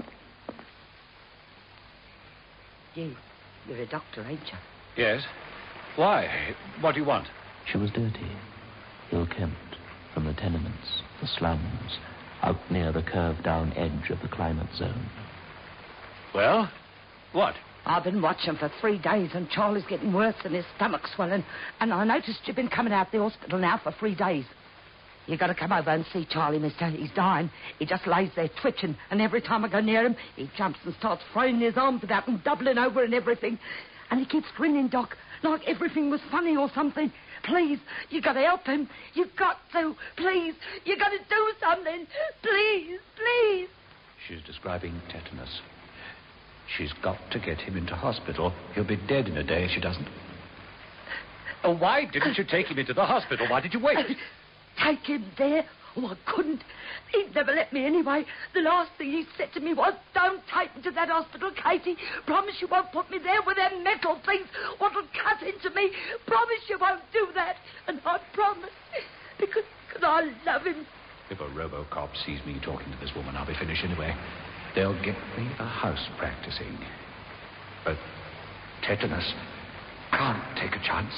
You're a doctor, ain't you? Yes? Why? What do you want? She was dirty, ill-kempt, from the tenements, the slums, out near the curved-down edge of the climate zone. Well, what? I've been watching for 3 days, and Charlie's getting worse and his stomach's swelling. And I noticed you've been coming out the hospital now for 3 days. You got to come over and see Charlie, mister. He's dying. He just lays there twitching, and every time I go near him, he jumps and starts throwing his arms about and doubling over and everything. And he keeps grinning, Doc, like everything was funny or something. Please, you got to help him. You've got to. Please, you got to do something. Please, please. She's describing tetanus. She's got to get him into hospital. He'll be dead in a day if she doesn't. Oh, why didn't you take him into the hospital? Why did you wait? Take him there? Oh, I couldn't. He'd never let me anyway. The last thing he said to me was, don't take me to that hospital, Katie. Promise you won't put me there with them metal things what'll cut into me. Promise you won't do that. And I promise. Because I love him. If a RoboCop sees me talking to this woman, I'll be finished anyway. They'll get me a house practicing. But tetanus, can't take a chance.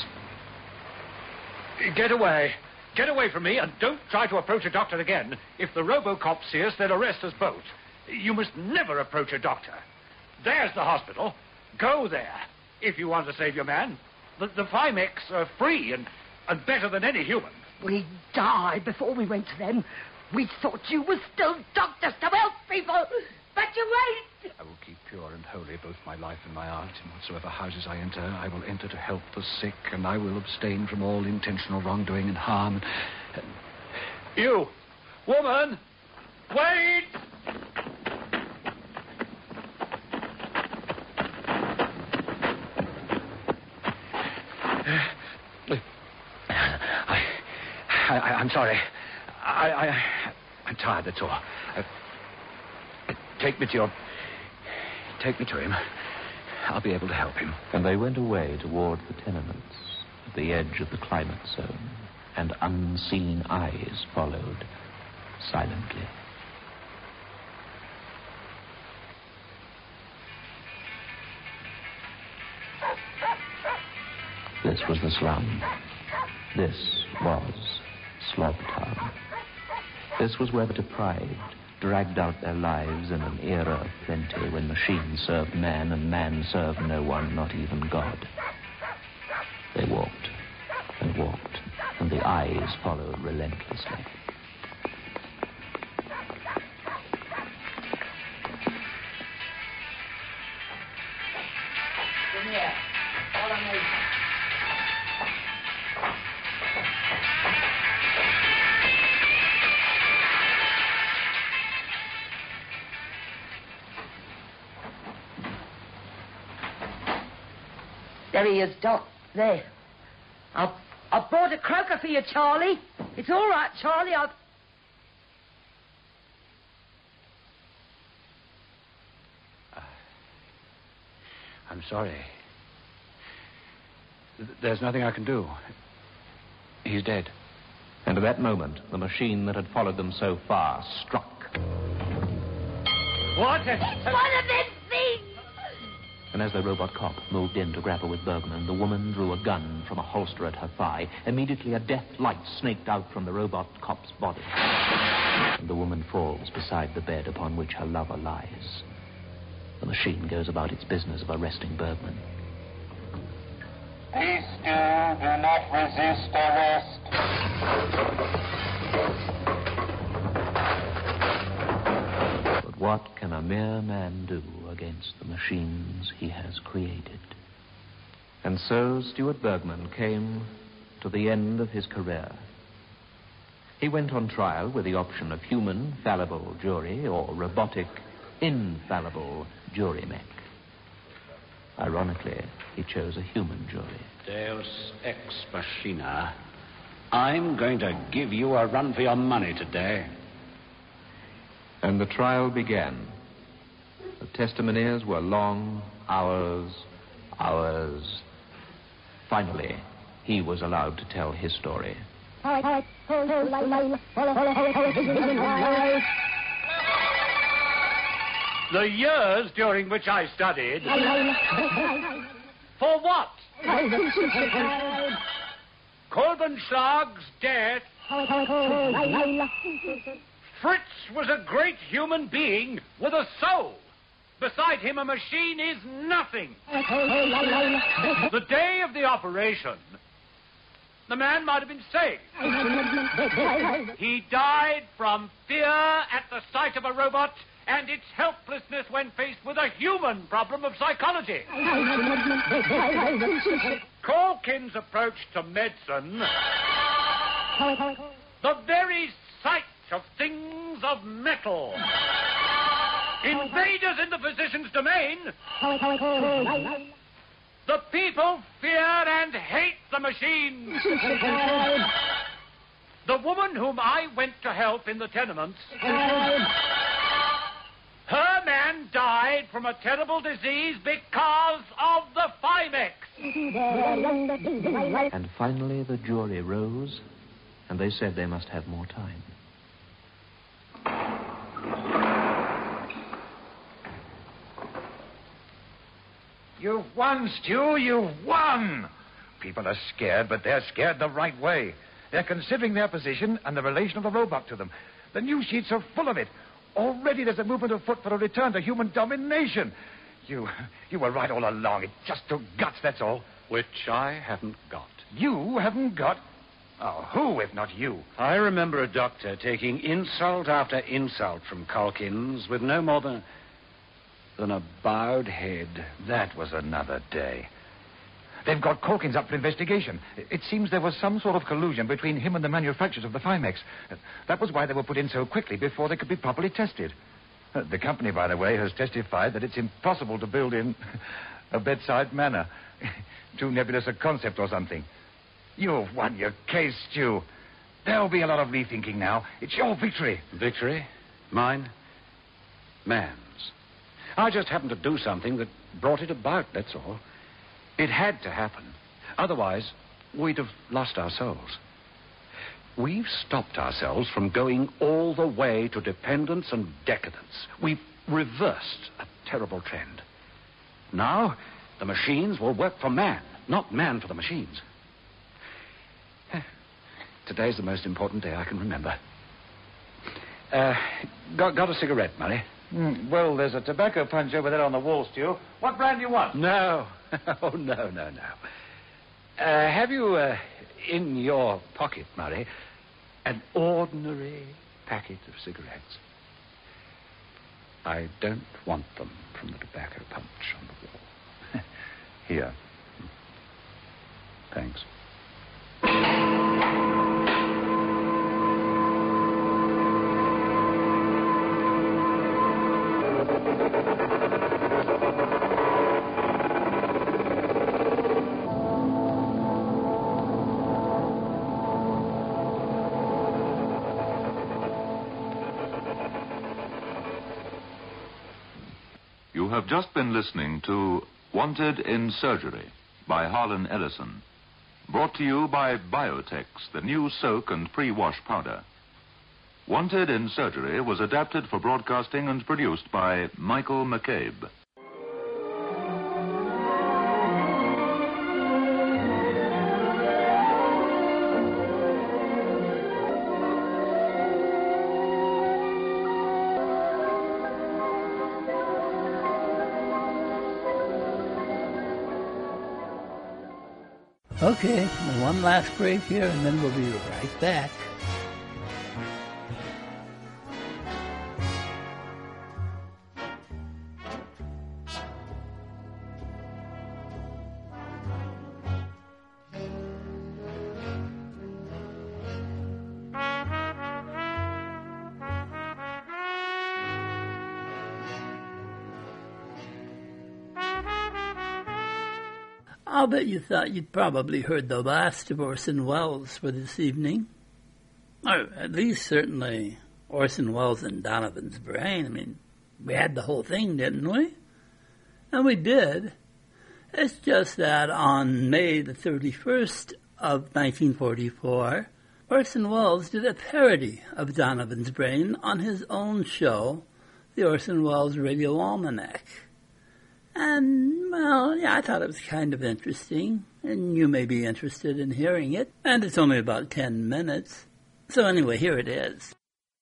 Get away. Get away from me, and don't try to approach a doctor again. If the RoboCop see us, they'll arrest us both. You must never approach a doctor. There's the hospital. Go there, if you want to save your man. The Fimex are free and better than any human. We died before we went to them. We thought you were still doctors to help people, but you ain't. I will keep pure and holy both my life and my art. In whatsoever houses I enter, I will enter to help the sick, and I will abstain from all intentional wrongdoing and harm. You, woman, wait! I'm sorry. I'm tired, that's all. Take me to him. I'll be able to help him. And they went away toward the tenements at the edge of the climate zone, and unseen eyes followed silently. This was the slum. This was Slobtown. This was where the deprived dragged out their lives in an era of plenty when machine served man and man served no one, not even God. They walked and walked, and the eyes followed relentlessly. Come here. Follow me. There he is, Doc. There. I brought a croaker for you, Charlie. It's all right, Charlie. I'm sorry. There's nothing I can do. He's dead. And at that moment, the machine that had followed them so far struck. What? It's one of them things! And as the robot cop moved in to grapple with Bergman, the woman drew a gun from a holster at her thigh. Immediately, a death light snaked out from the robot cop's body. And the woman falls beside the bed upon which her lover lies. The machine goes about its business of arresting Bergman. Please do not resist arrest. But what can a mere man do against the machines he has created? And so Stuart Bergman came to the end of his career. He went on trial with the option of human, fallible jury or robotic, infallible jury-mech. Ironically, he chose a human jury. Deus ex machina. I'm going to give you a run for your money today. And the trial began. The testimonies were long, hours. Finally, he was allowed to tell his story. The years during which I studied... For what? Kolbenschlag's death. Fritz was a great human being with a soul. Beside him, a machine is nothing. The day of the operation, the man might have been saved. He died from fear at the sight of a robot and its helplessness when faced with a human problem of psychology. Calkin's approach to medicine, the very sight of things of metal, invaders in the physician's domain, the people fear and hate the machines. The woman whom I went to help in the tenements, her man died from a terrible disease because of the Fimex. And finally the jury rose, and they said they must have more time. You've won, Stu. You've won. People are scared, but they're scared the right way. They're considering their position and the relation of the robot to them. The news sheets are full of it. Already there's a movement afoot for a return to human domination. You were right all along. It just took guts, that's all. Which I haven't got. You haven't got? Oh, who if not you? I remember a doctor taking insult after insult from Calkins with no more than a bowed head. That was another day. They've got Calkins up for investigation. It seems there was some sort of collusion between him and the manufacturers of the Fimex. That was why they were put in so quickly before they could be properly tested. The company, by the way, has testified that it's impossible to build in a bedside manner. Too nebulous a concept or something. You've won your case, Stu. There'll be a lot of rethinking now. It's your victory. Victory? Mine? Man's. I just happened to do something that brought it about, that's all. It had to happen. Otherwise, we'd have lost our souls. We've stopped ourselves from going all the way to dependence and decadence. We've reversed a terrible trend. Now, the machines will work for man, not man for the machines. Today's the most important day I can remember. Got a cigarette, Murray? Well, there's a tobacco punch over there on the wall, Stu. What brand do you want? No. Oh, no. Have you, in your pocket, Murray, an ordinary packet of cigarettes? I don't want them from the tobacco punch on the wall. Here. Thanks. You have just been listening to Wanted in Surgery by Harlan Ellison. Brought to you by Biotex, the new soak and pre-wash powder. Wanted in Surgery was adapted for broadcasting and produced by Michael McCabe. Okay, one last break here, and then we'll be right back. I'll bet you thought you'd probably heard the last of Orson Welles for this evening. Or at least certainly Orson Welles and Donovan's Brain. I mean, We had the whole thing, didn't we? And we did. It's just that on May the 31st of 1944, Orson Welles did a parody of Donovan's Brain on his own show, the Orson Welles Radio Almanac. And, well, yeah, I thought it was kind of interesting, and you may be interested in hearing it. And it's only about 10 minutes. So anyway, here it is.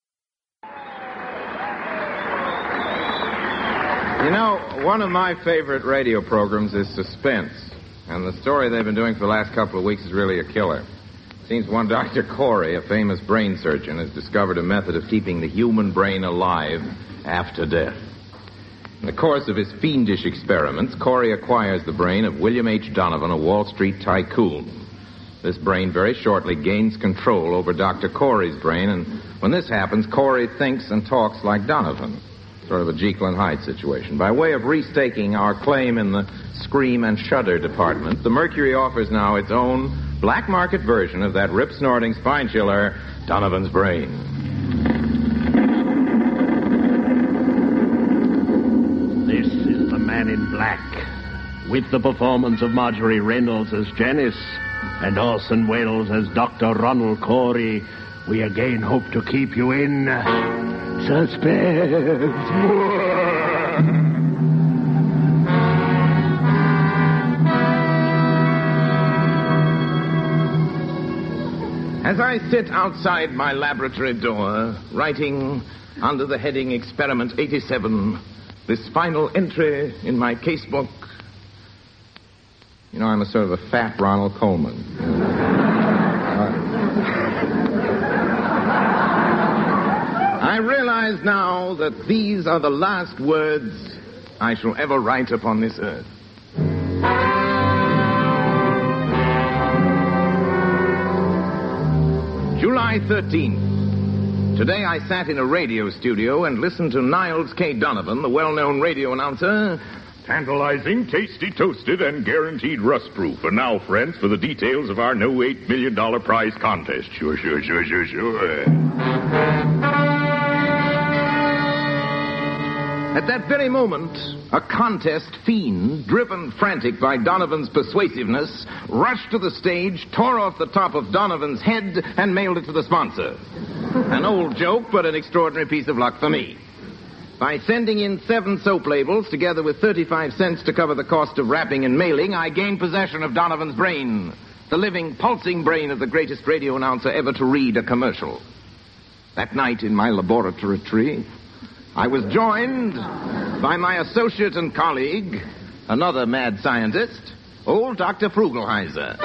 You know, one of my favorite radio programs is Suspense. And the story they've been doing for the last couple of weeks is really a killer. It seems one Dr. Corey, a famous brain surgeon, has discovered a method of keeping the human brain alive after death. In the course of his fiendish experiments, Corey acquires the brain of William H. Donovan, a Wall Street tycoon. This brain very shortly gains control over Dr. Corey's brain, and when this happens, Corey thinks and talks like Donovan. Sort of a Jekyll and Hyde situation. By way of restaking our claim in the scream and shudder department, the Mercury offers now its own black market version of that rip-snorting spine chiller, Donovan's Brain. This is the Man in Black, with the performance of Marjorie Reynolds as Janice and Orson Welles as Dr. Ronald Corey. We again hope to keep you in suspense. As I sit outside my laboratory door, writing under the heading Experiment 87, this final entry in my casebook, you know, I'm a sort of a fat Ronald Coleman. I realize now that these are the last words I shall ever write upon this earth. July 13th. Today I sat in a radio studio and listened to Niles K. Donovan, the well-known radio announcer. Tantalizing, tasty, toasted, and guaranteed rust-proof. And now, friends, for the details of our new $8 million prize contest. Sure. At that very moment, a contest fiend, driven frantic by Donovan's persuasiveness, rushed to the stage, tore off the top of Donovan's head, and mailed it to the sponsor. An old joke, but an extraordinary piece of luck for me. By sending in 7 soap labels, together with 35 cents to cover the cost of wrapping and mailing, I gained possession of Donovan's Brain, the living, pulsing brain of the greatest radio announcer ever to read a commercial. That night in my laboratory, I was joined by my associate and colleague, another mad scientist, old Dr. Frugelheiser.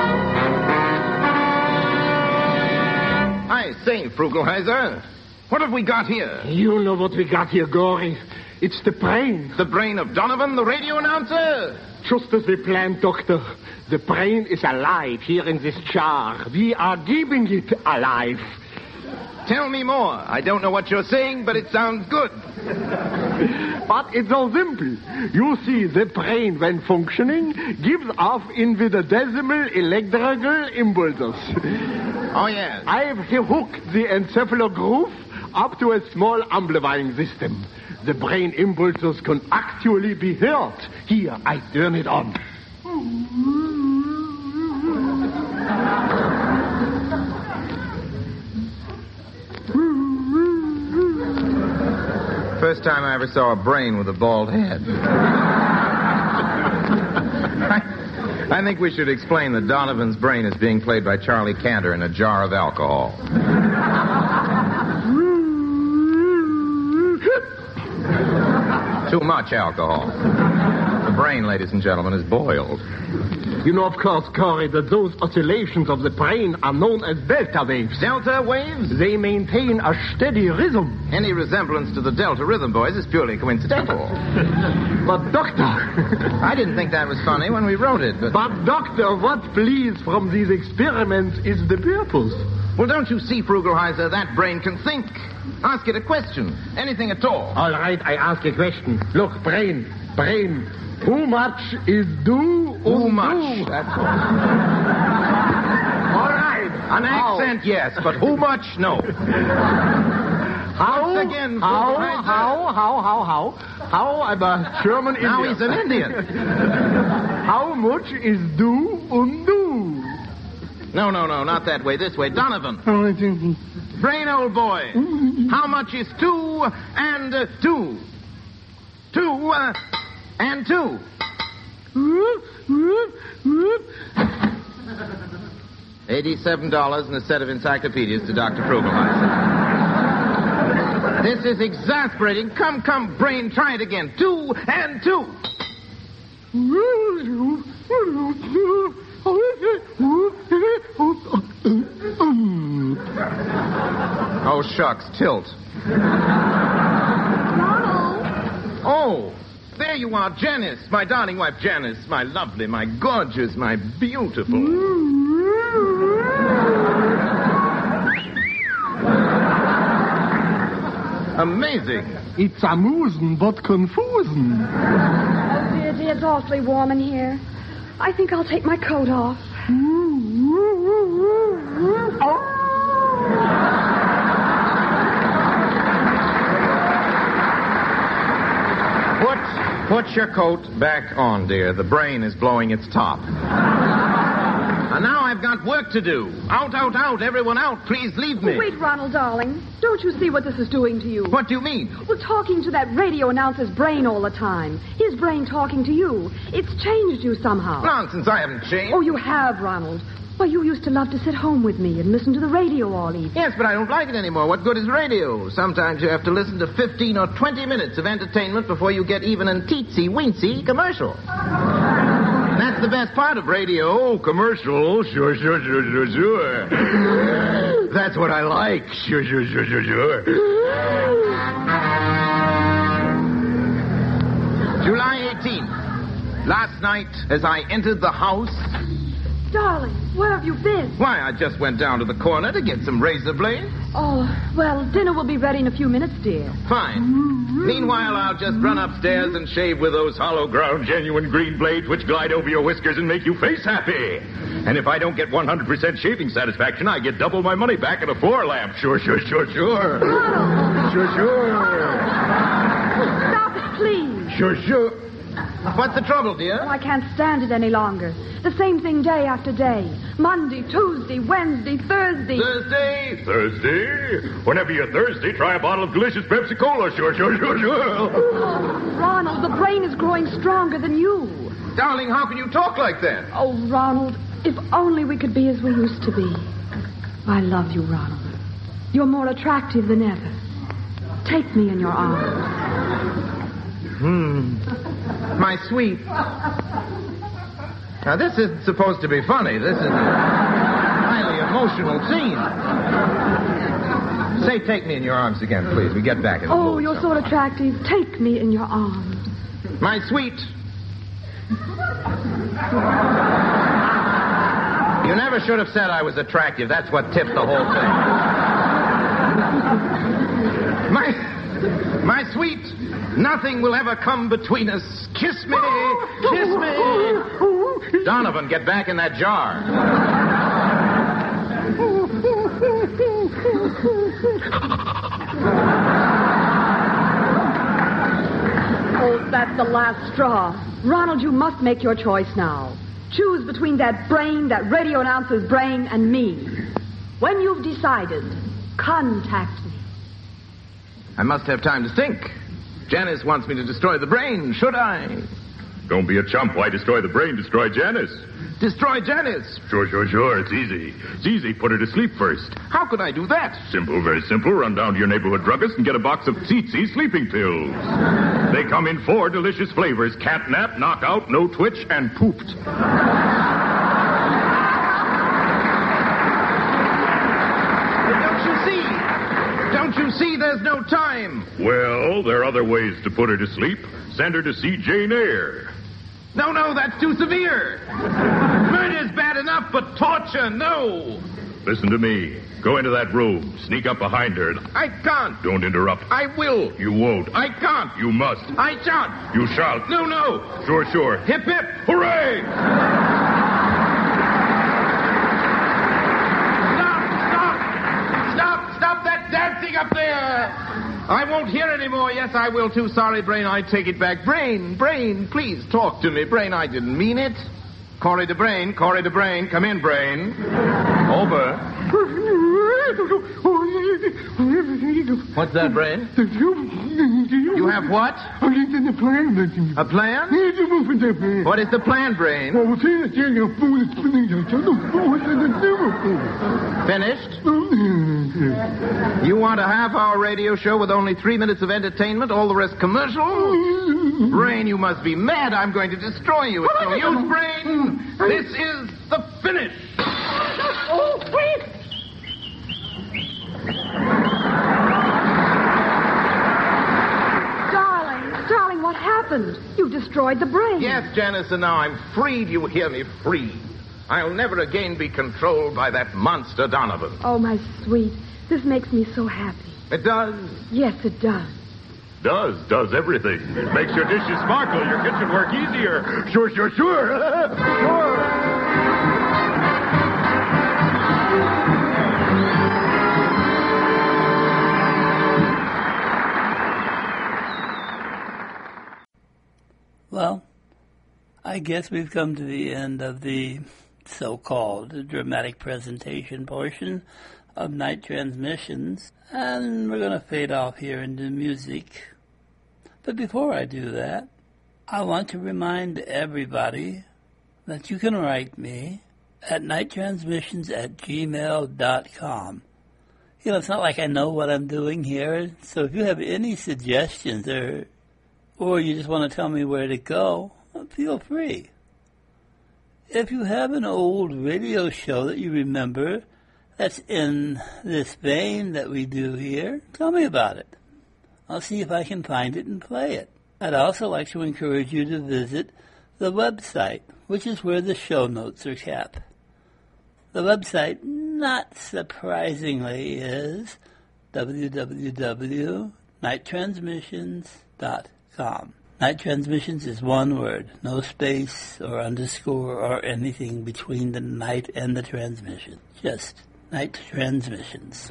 I say, Frugelheiser, what have we got here? You know what we got here, Gory. It's the brain. The brain of Donovan, the radio announcer? Just as we planned, Doctor. The brain is alive here in this jar. We are keeping it alive. Tell me more. I don't know what you're saying, but it sounds good. But it's so simple. You see, the brain, when functioning, gives off infinitesimal electrical impulses. Oh, yes. I've hooked the encephalo groove up to a small amplifying system. The brain impulses can actually be heard. Here, I turn it on. First time I ever saw a brain with a bald head. I think we should explain that Donovan's brain is being played by Charlie Cantor in a jar of alcohol. Too much alcohol. The brain, ladies and gentlemen, is boiled. You know, of course, Corey, that those oscillations of the brain are known as delta waves. Delta waves? They maintain a steady rhythm. Any resemblance to the Delta Rhythm Boys is purely coincidental. But, Doctor... I didn't think that was funny when we wrote it, but... But, Doctor, what please from these experiments is the purpose? Well, don't you see, Frugelheiser, that brain can think. Ask it a question. Anything at all. All right, I ask a question. Look, brain. Who much is due? Who much? That's all. All right. An accent, yes, but who much, no. How? Once again, How? I'm a German Indian. Now he's an Indian. How much is do undo? No, not that way. This way. Donovan. Brain, old boy. How much is 2 and 2? 2 and 2. $87 and a set of encyclopedias to Dr. Frugelheiser. This is exasperating. Come, Brain, try it again. 2 and 2. Oh, shucks, tilt. Ronald! Oh, there you are, Janice, my darling wife, Janice, my lovely, my gorgeous, my beautiful. Amazing. It's amusing but confusing. Oh, dear, it's awfully warm in here. I think I'll take my coat off. Put your coat back on, dear. The brain is blowing its top. And now I've got work to do. Out, everyone out. Please leave me. Wait, Ronald, darling. Don't you see what this is doing to you? What do you mean? Well, talking to that radio announcer's brain all the time. His brain talking to you. It's changed you somehow. Nonsense, I haven't changed. Oh, you have, Ronald. Why, you used to love to sit home with me and listen to the radio all evening. Yes, but I don't like it anymore. What good is radio? Sometimes you have to listen to 15 or 20 minutes of entertainment before you get even a teensy-weensy commercial. That's the best part of radio. Oh, commercial. Sure. That's what I like. Sure. July 18th. Last night, as I entered the house... Darling, where have you been? Why, I just went down to the corner to get some razor blades. Oh, well, dinner will be ready in a few minutes, dear. Fine. Meanwhile, I'll just run upstairs and shave with those hollow ground genuine green blades which glide over your whiskers and make you face happy. And if I don't get 100% shaving satisfaction, I get double my money back at a floor lamp. Sure. Sure. Stop it, please. Sure. What's the trouble, dear? Oh, I can't stand it any longer. The same thing day after day. Monday, Tuesday, Wednesday, Thursday. Thursday? Whenever you're thirsty, try a bottle of delicious Pepsi Cola. Sure. Oh, Ronald, the brain is growing stronger than you. Darling, how can you talk like that? Oh, Ronald, if only we could be as we used to be. I love you, Ronald. You're more attractive than ever. Take me in your arms. My sweet. Now, this isn't supposed to be funny. This is a highly emotional scene. Say, take me in your arms again, please. We get back in the Oh, mood you're so attractive. Take me in your arms. My sweet. You never should have said I was attractive. That's what tipped the whole thing. My sweet, nothing will ever come between us. Kiss me. Donovan, get back in that jar. Oh, that's the last straw. Ronald, you must make your choice now. Choose between that brain, that radio announcer's brain, and me. When you've decided, contact me. I must have time to think. Janice wants me to destroy the brain. Should I? Don't be a chump. Why destroy the brain? Destroy Janice. Destroy Janice? Sure. It's easy. It's easy. Put her to sleep first. How could I do that? Simple, very simple. Run down to your neighborhood druggist and get a box of Tsitsi sleeping pills. They come in 4 delicious flavors. Catnap, knockout, no twitch, and pooped. Don't you see there's no time? Well, there are other ways to put her to sleep. Send her to see Jane Eyre. No, that's too severe. Murder's bad enough, but torture, no. Listen to me. Go into that room. Sneak up behind her. I can't. Don't interrupt. I will. You won't. I can't. You must. I shan't. You shall. No. Sure. Hip, hip. Hooray! Stop that dancing up there. anymore. Yes, I will too. Sorry, Brain, I take it back. Brain, please talk to me. Brain, I didn't mean it. Corey to Brain. Come in, Brain. Over. What's that, Brain? You have what? A plan? What is the plan, Brain? Finished? You want a half-hour radio show with only 3 minutes of entertainment, all the rest commercial? Brain, you must be mad. I'm going to destroy you. It's no use, Brain. This is the finish. Oh, wait! Darling, what happened? You destroyed the brain. Yes, Janice, and now I'm freed. You hear me? Free. I'll never again be controlled by that monster Donovan. Oh, my sweet. This makes me so happy. It does? Yes, it does. Does everything. It makes your dishes sparkle, your kitchen work easier. Sure. Well, I guess we've come to the end of the so-called dramatic presentation portion of Night Transmissions, and we're going to fade off here into music. But before I do that, I want to remind everybody that you can write me at nighttransmissions@gmail.com. You know, it's not like I know what I'm doing here, so if you have any suggestions or you just want to tell me where to go, feel free. If you have an old radio show that you remember that's in this vein that we do here, tell me about it. I'll see if I can find it and play it. I'd also like to encourage you to visit the website, which is where the show notes are kept. The website, not surprisingly, is www.nighttransmissions.com. Night Transmissions is one word, no space or underscore or anything between the night and the transmission. Just Night Transmissions.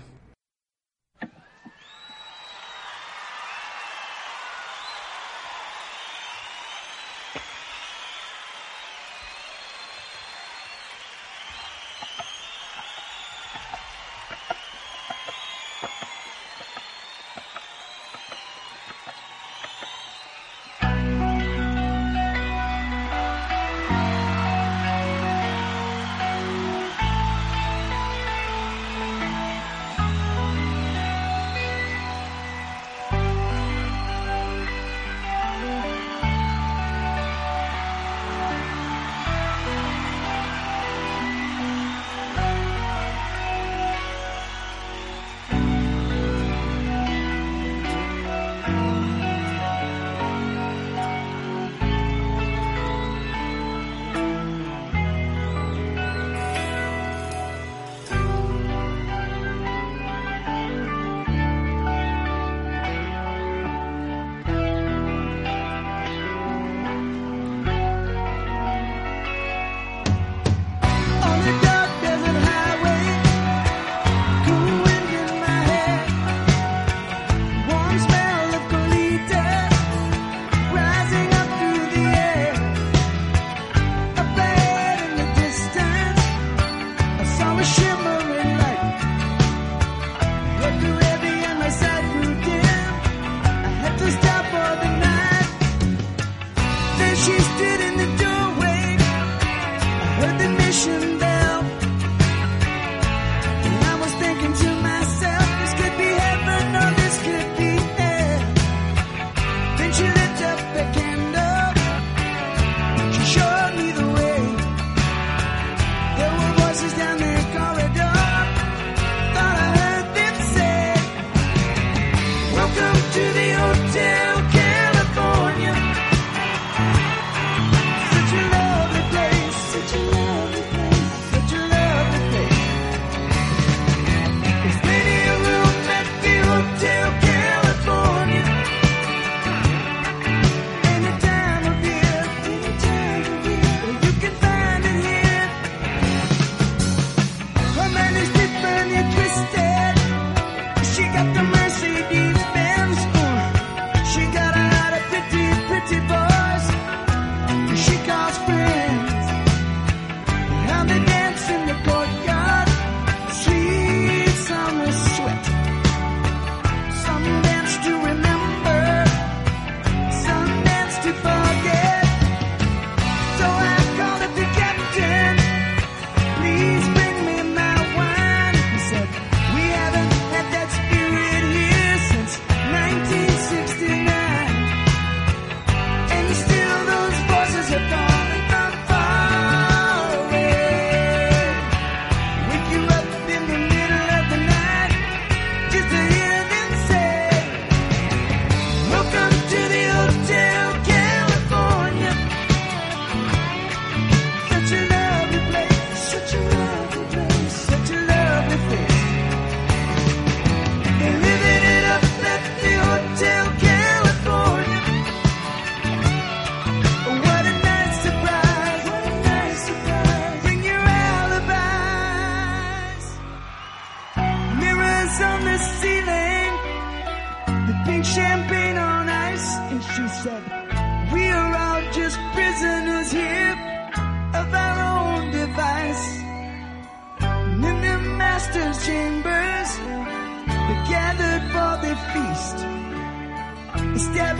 Such a lovely place.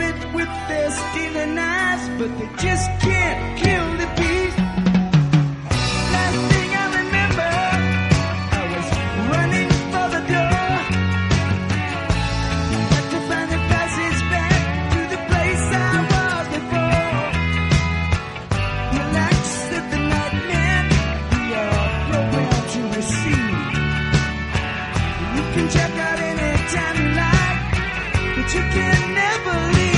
it with their stealing eyes, but they just can't kill the beast. Last thing I remember, I was running for the door. Got to find the passage back to the place I was before. Relax at the nightmare, we are programmed to receive. You can check out anytime you like, but you can never leave.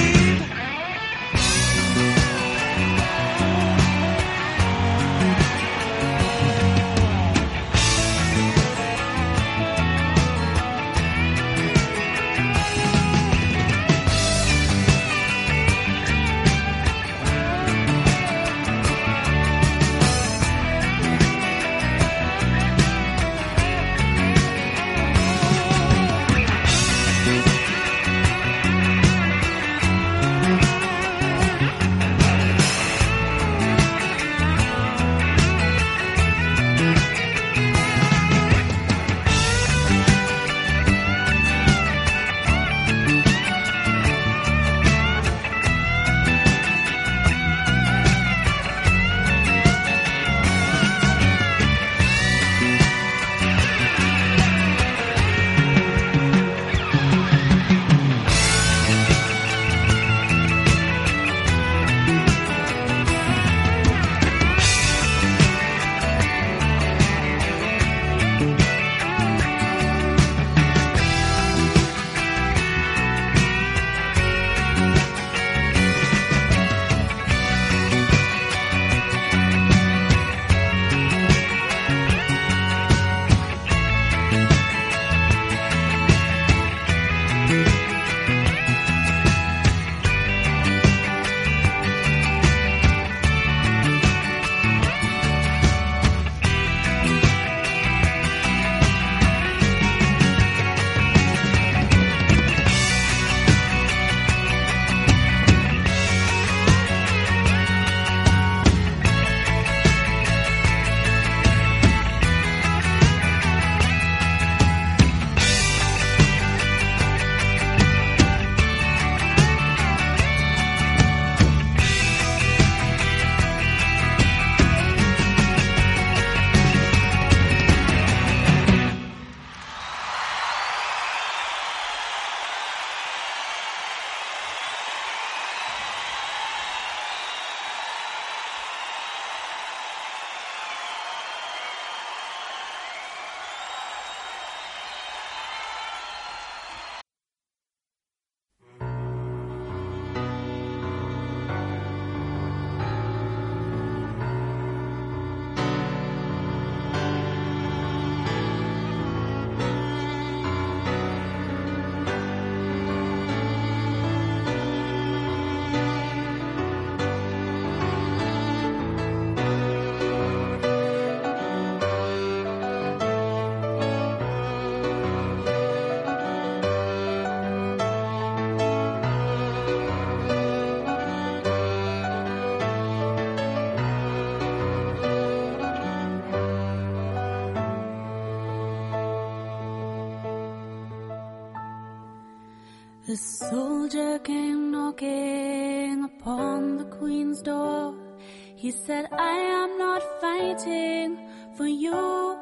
The soldier came knocking upon the Queen's door. He said, I am not fighting for you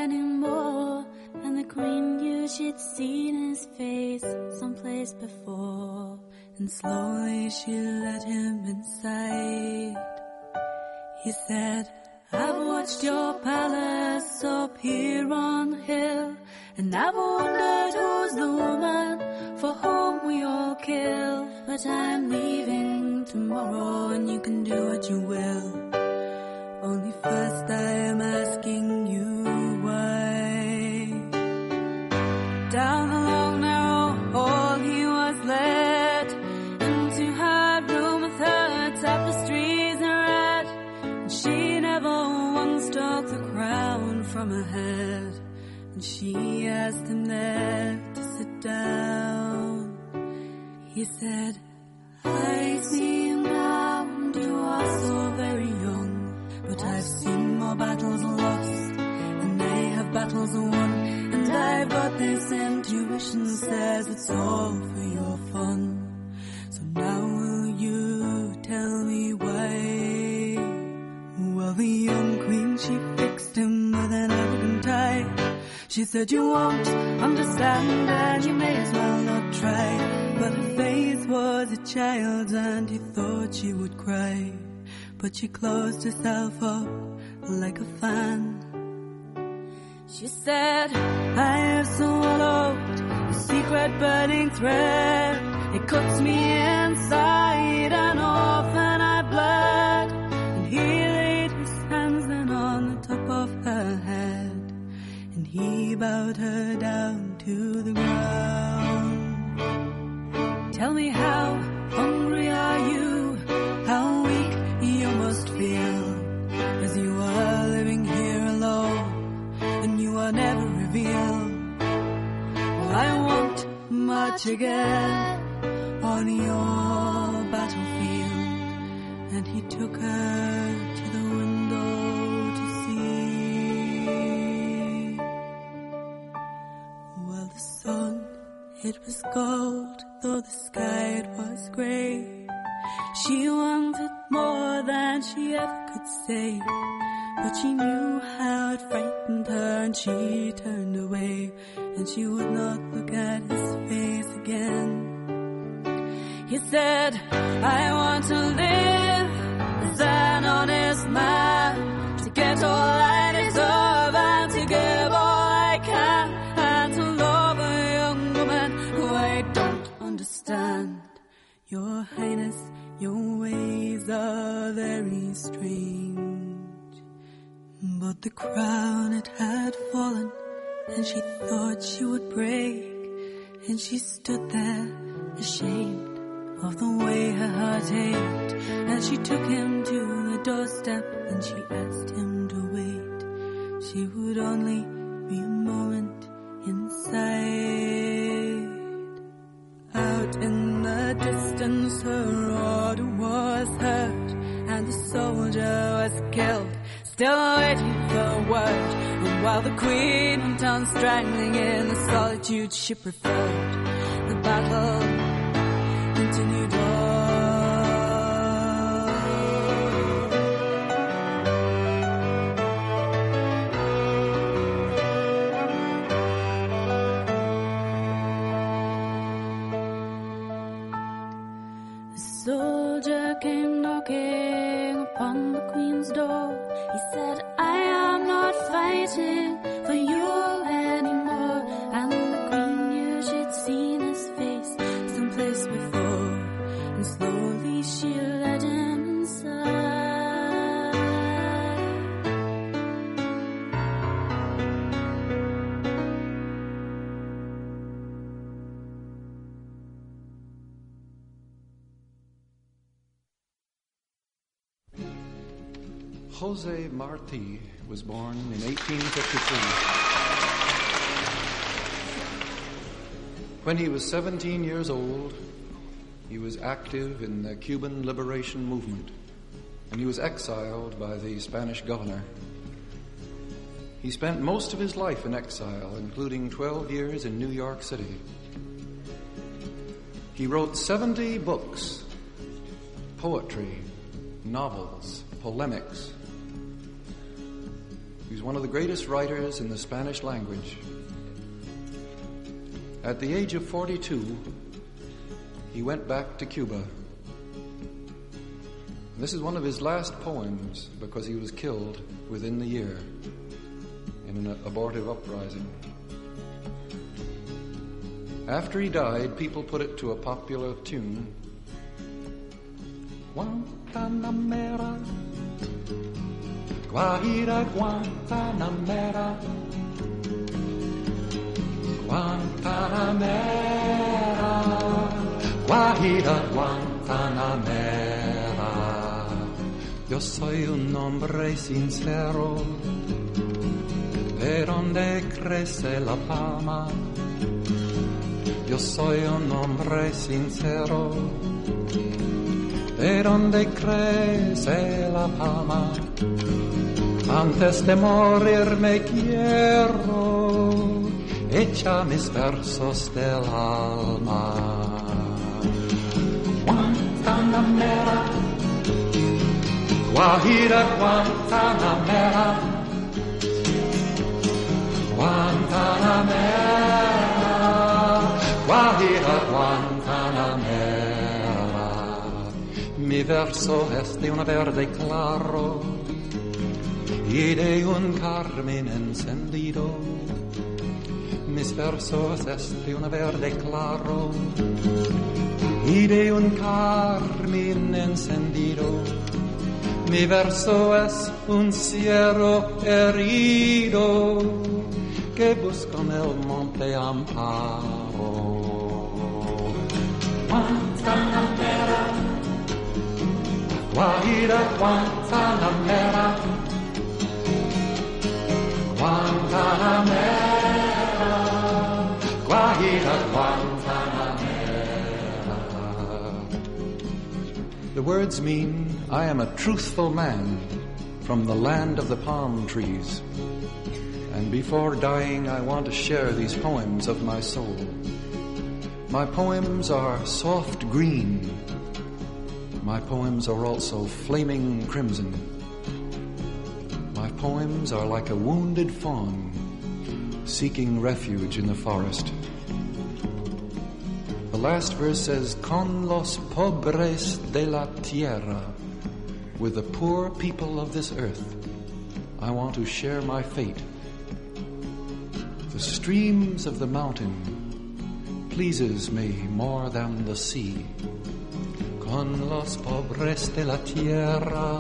anymore. And the Queen knew she'd seen his face someplace before. And slowly she let him inside. He said, I've watched your palace up here on the hill, and I've wondered who's the woman for whom we all kill. But I'm leaving tomorrow and you can do what you will. Only first I am asking you why. Down the long narrow hall he was led, into her room with her tapestries in red. And she never once took the crown from her head. And she asked him there to sit down. He said, I see you now and you are so very young, but I've seen more battles lost than they have battles won. And I've got this intuition says it's all for your fun. So now She said you won't understand and you may as well not try. But her face was a child's and he thought she would cry. But she closed herself up like a fan. She said, I have swallowed a secret burning thread. It cuts me inside and often I bled. And he laid his hands then on the top of her head. And he bowed her down to the ground. Tell me, how hungry are you? How weak you must feel, as you are living here alone and you are never revealed. Well, I won't march again on your battlefield. And he took her to the window to see. Well, the sun, it was gold, though the sky it was grey. She wanted more than she ever could say, but she knew how it frightened her and she turned away, and she would not look at his face again. He said, I want to live as an honest man, to get all I deserve and to give all I can, and to love a young woman who I don't understand. Your Highness, your ways are very strange. But the crown, it had fallen, and she thought she would break. And she stood there, ashamed of the way her heart ached. And she took him to the doorstep, and she asked him to wait. She would only be a moment inside. Out in the distance her order was heard, and the soldier was killed, still waiting for word. And while the queen went on strangling in the solitude she preferred, the battle continued on. Soldier came knocking upon the queen's door. He said, I am not fighting for you anymore. And the queen knew she'd seen his face someplace before. And slowly she led him inside. Jose Marti was born in 1853. When he was 17 years old, he was active in the Cuban liberation movement, and he was exiled by the Spanish governor. He spent most of his life in exile, including 12 years in New York City. He wrote 70 books, poetry, novels, polemics. He was one of the greatest writers in the Spanish language. At the age of 42, he went back to Cuba. This is one of his last poems because he was killed within the year in an abortive uprising. After he died, people put it to a popular tune. Guantanamera, Guajira, Guantanamera, Guantanamera, Guajira, Guantanamera. Yo soy un hombre sincero, de donde crece la palma. Yo soy un hombre sincero, de donde crece la palma. Antes de morir me quiero echar mis versos del alma. Guantanamera, Guajira, Guantanamera, Guantanamera. Mi verso es de un verde claro y de un carmín encendido. Mis versos es de un verde claro y de un carmín encendido. Mi verso es un cielo herido que busca en el monte amparo. Guantanamera, Guajira, Guantanamera, Guantanamera, Guajira, Guantanamera. The words mean I am a truthful man from the land of the palm trees. And before dying, I want to share these poems of my soul. My poems are soft green. My poems are also flaming crimson. My poems are like a wounded fawn seeking refuge in the forest. The last verse says, Con los pobres de la tierra. With the poor people of this earth, I want to share my fate. The streams of the mountain pleases me more than the sea. Con los pobres de la tierra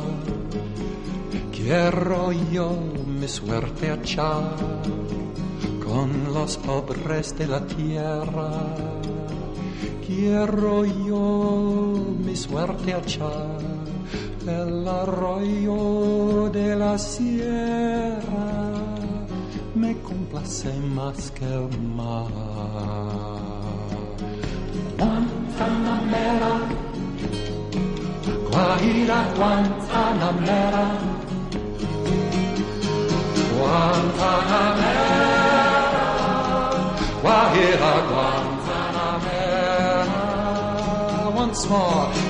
quiero yo mi suerte echar. Con los pobres de la tierra quiero yo mi suerte echar. El arroyo de la sierra me complace más que el mar. Guantanamera, Guajira, Guantanamera, Guantanamera, Guajira, Guantanamera. Once more.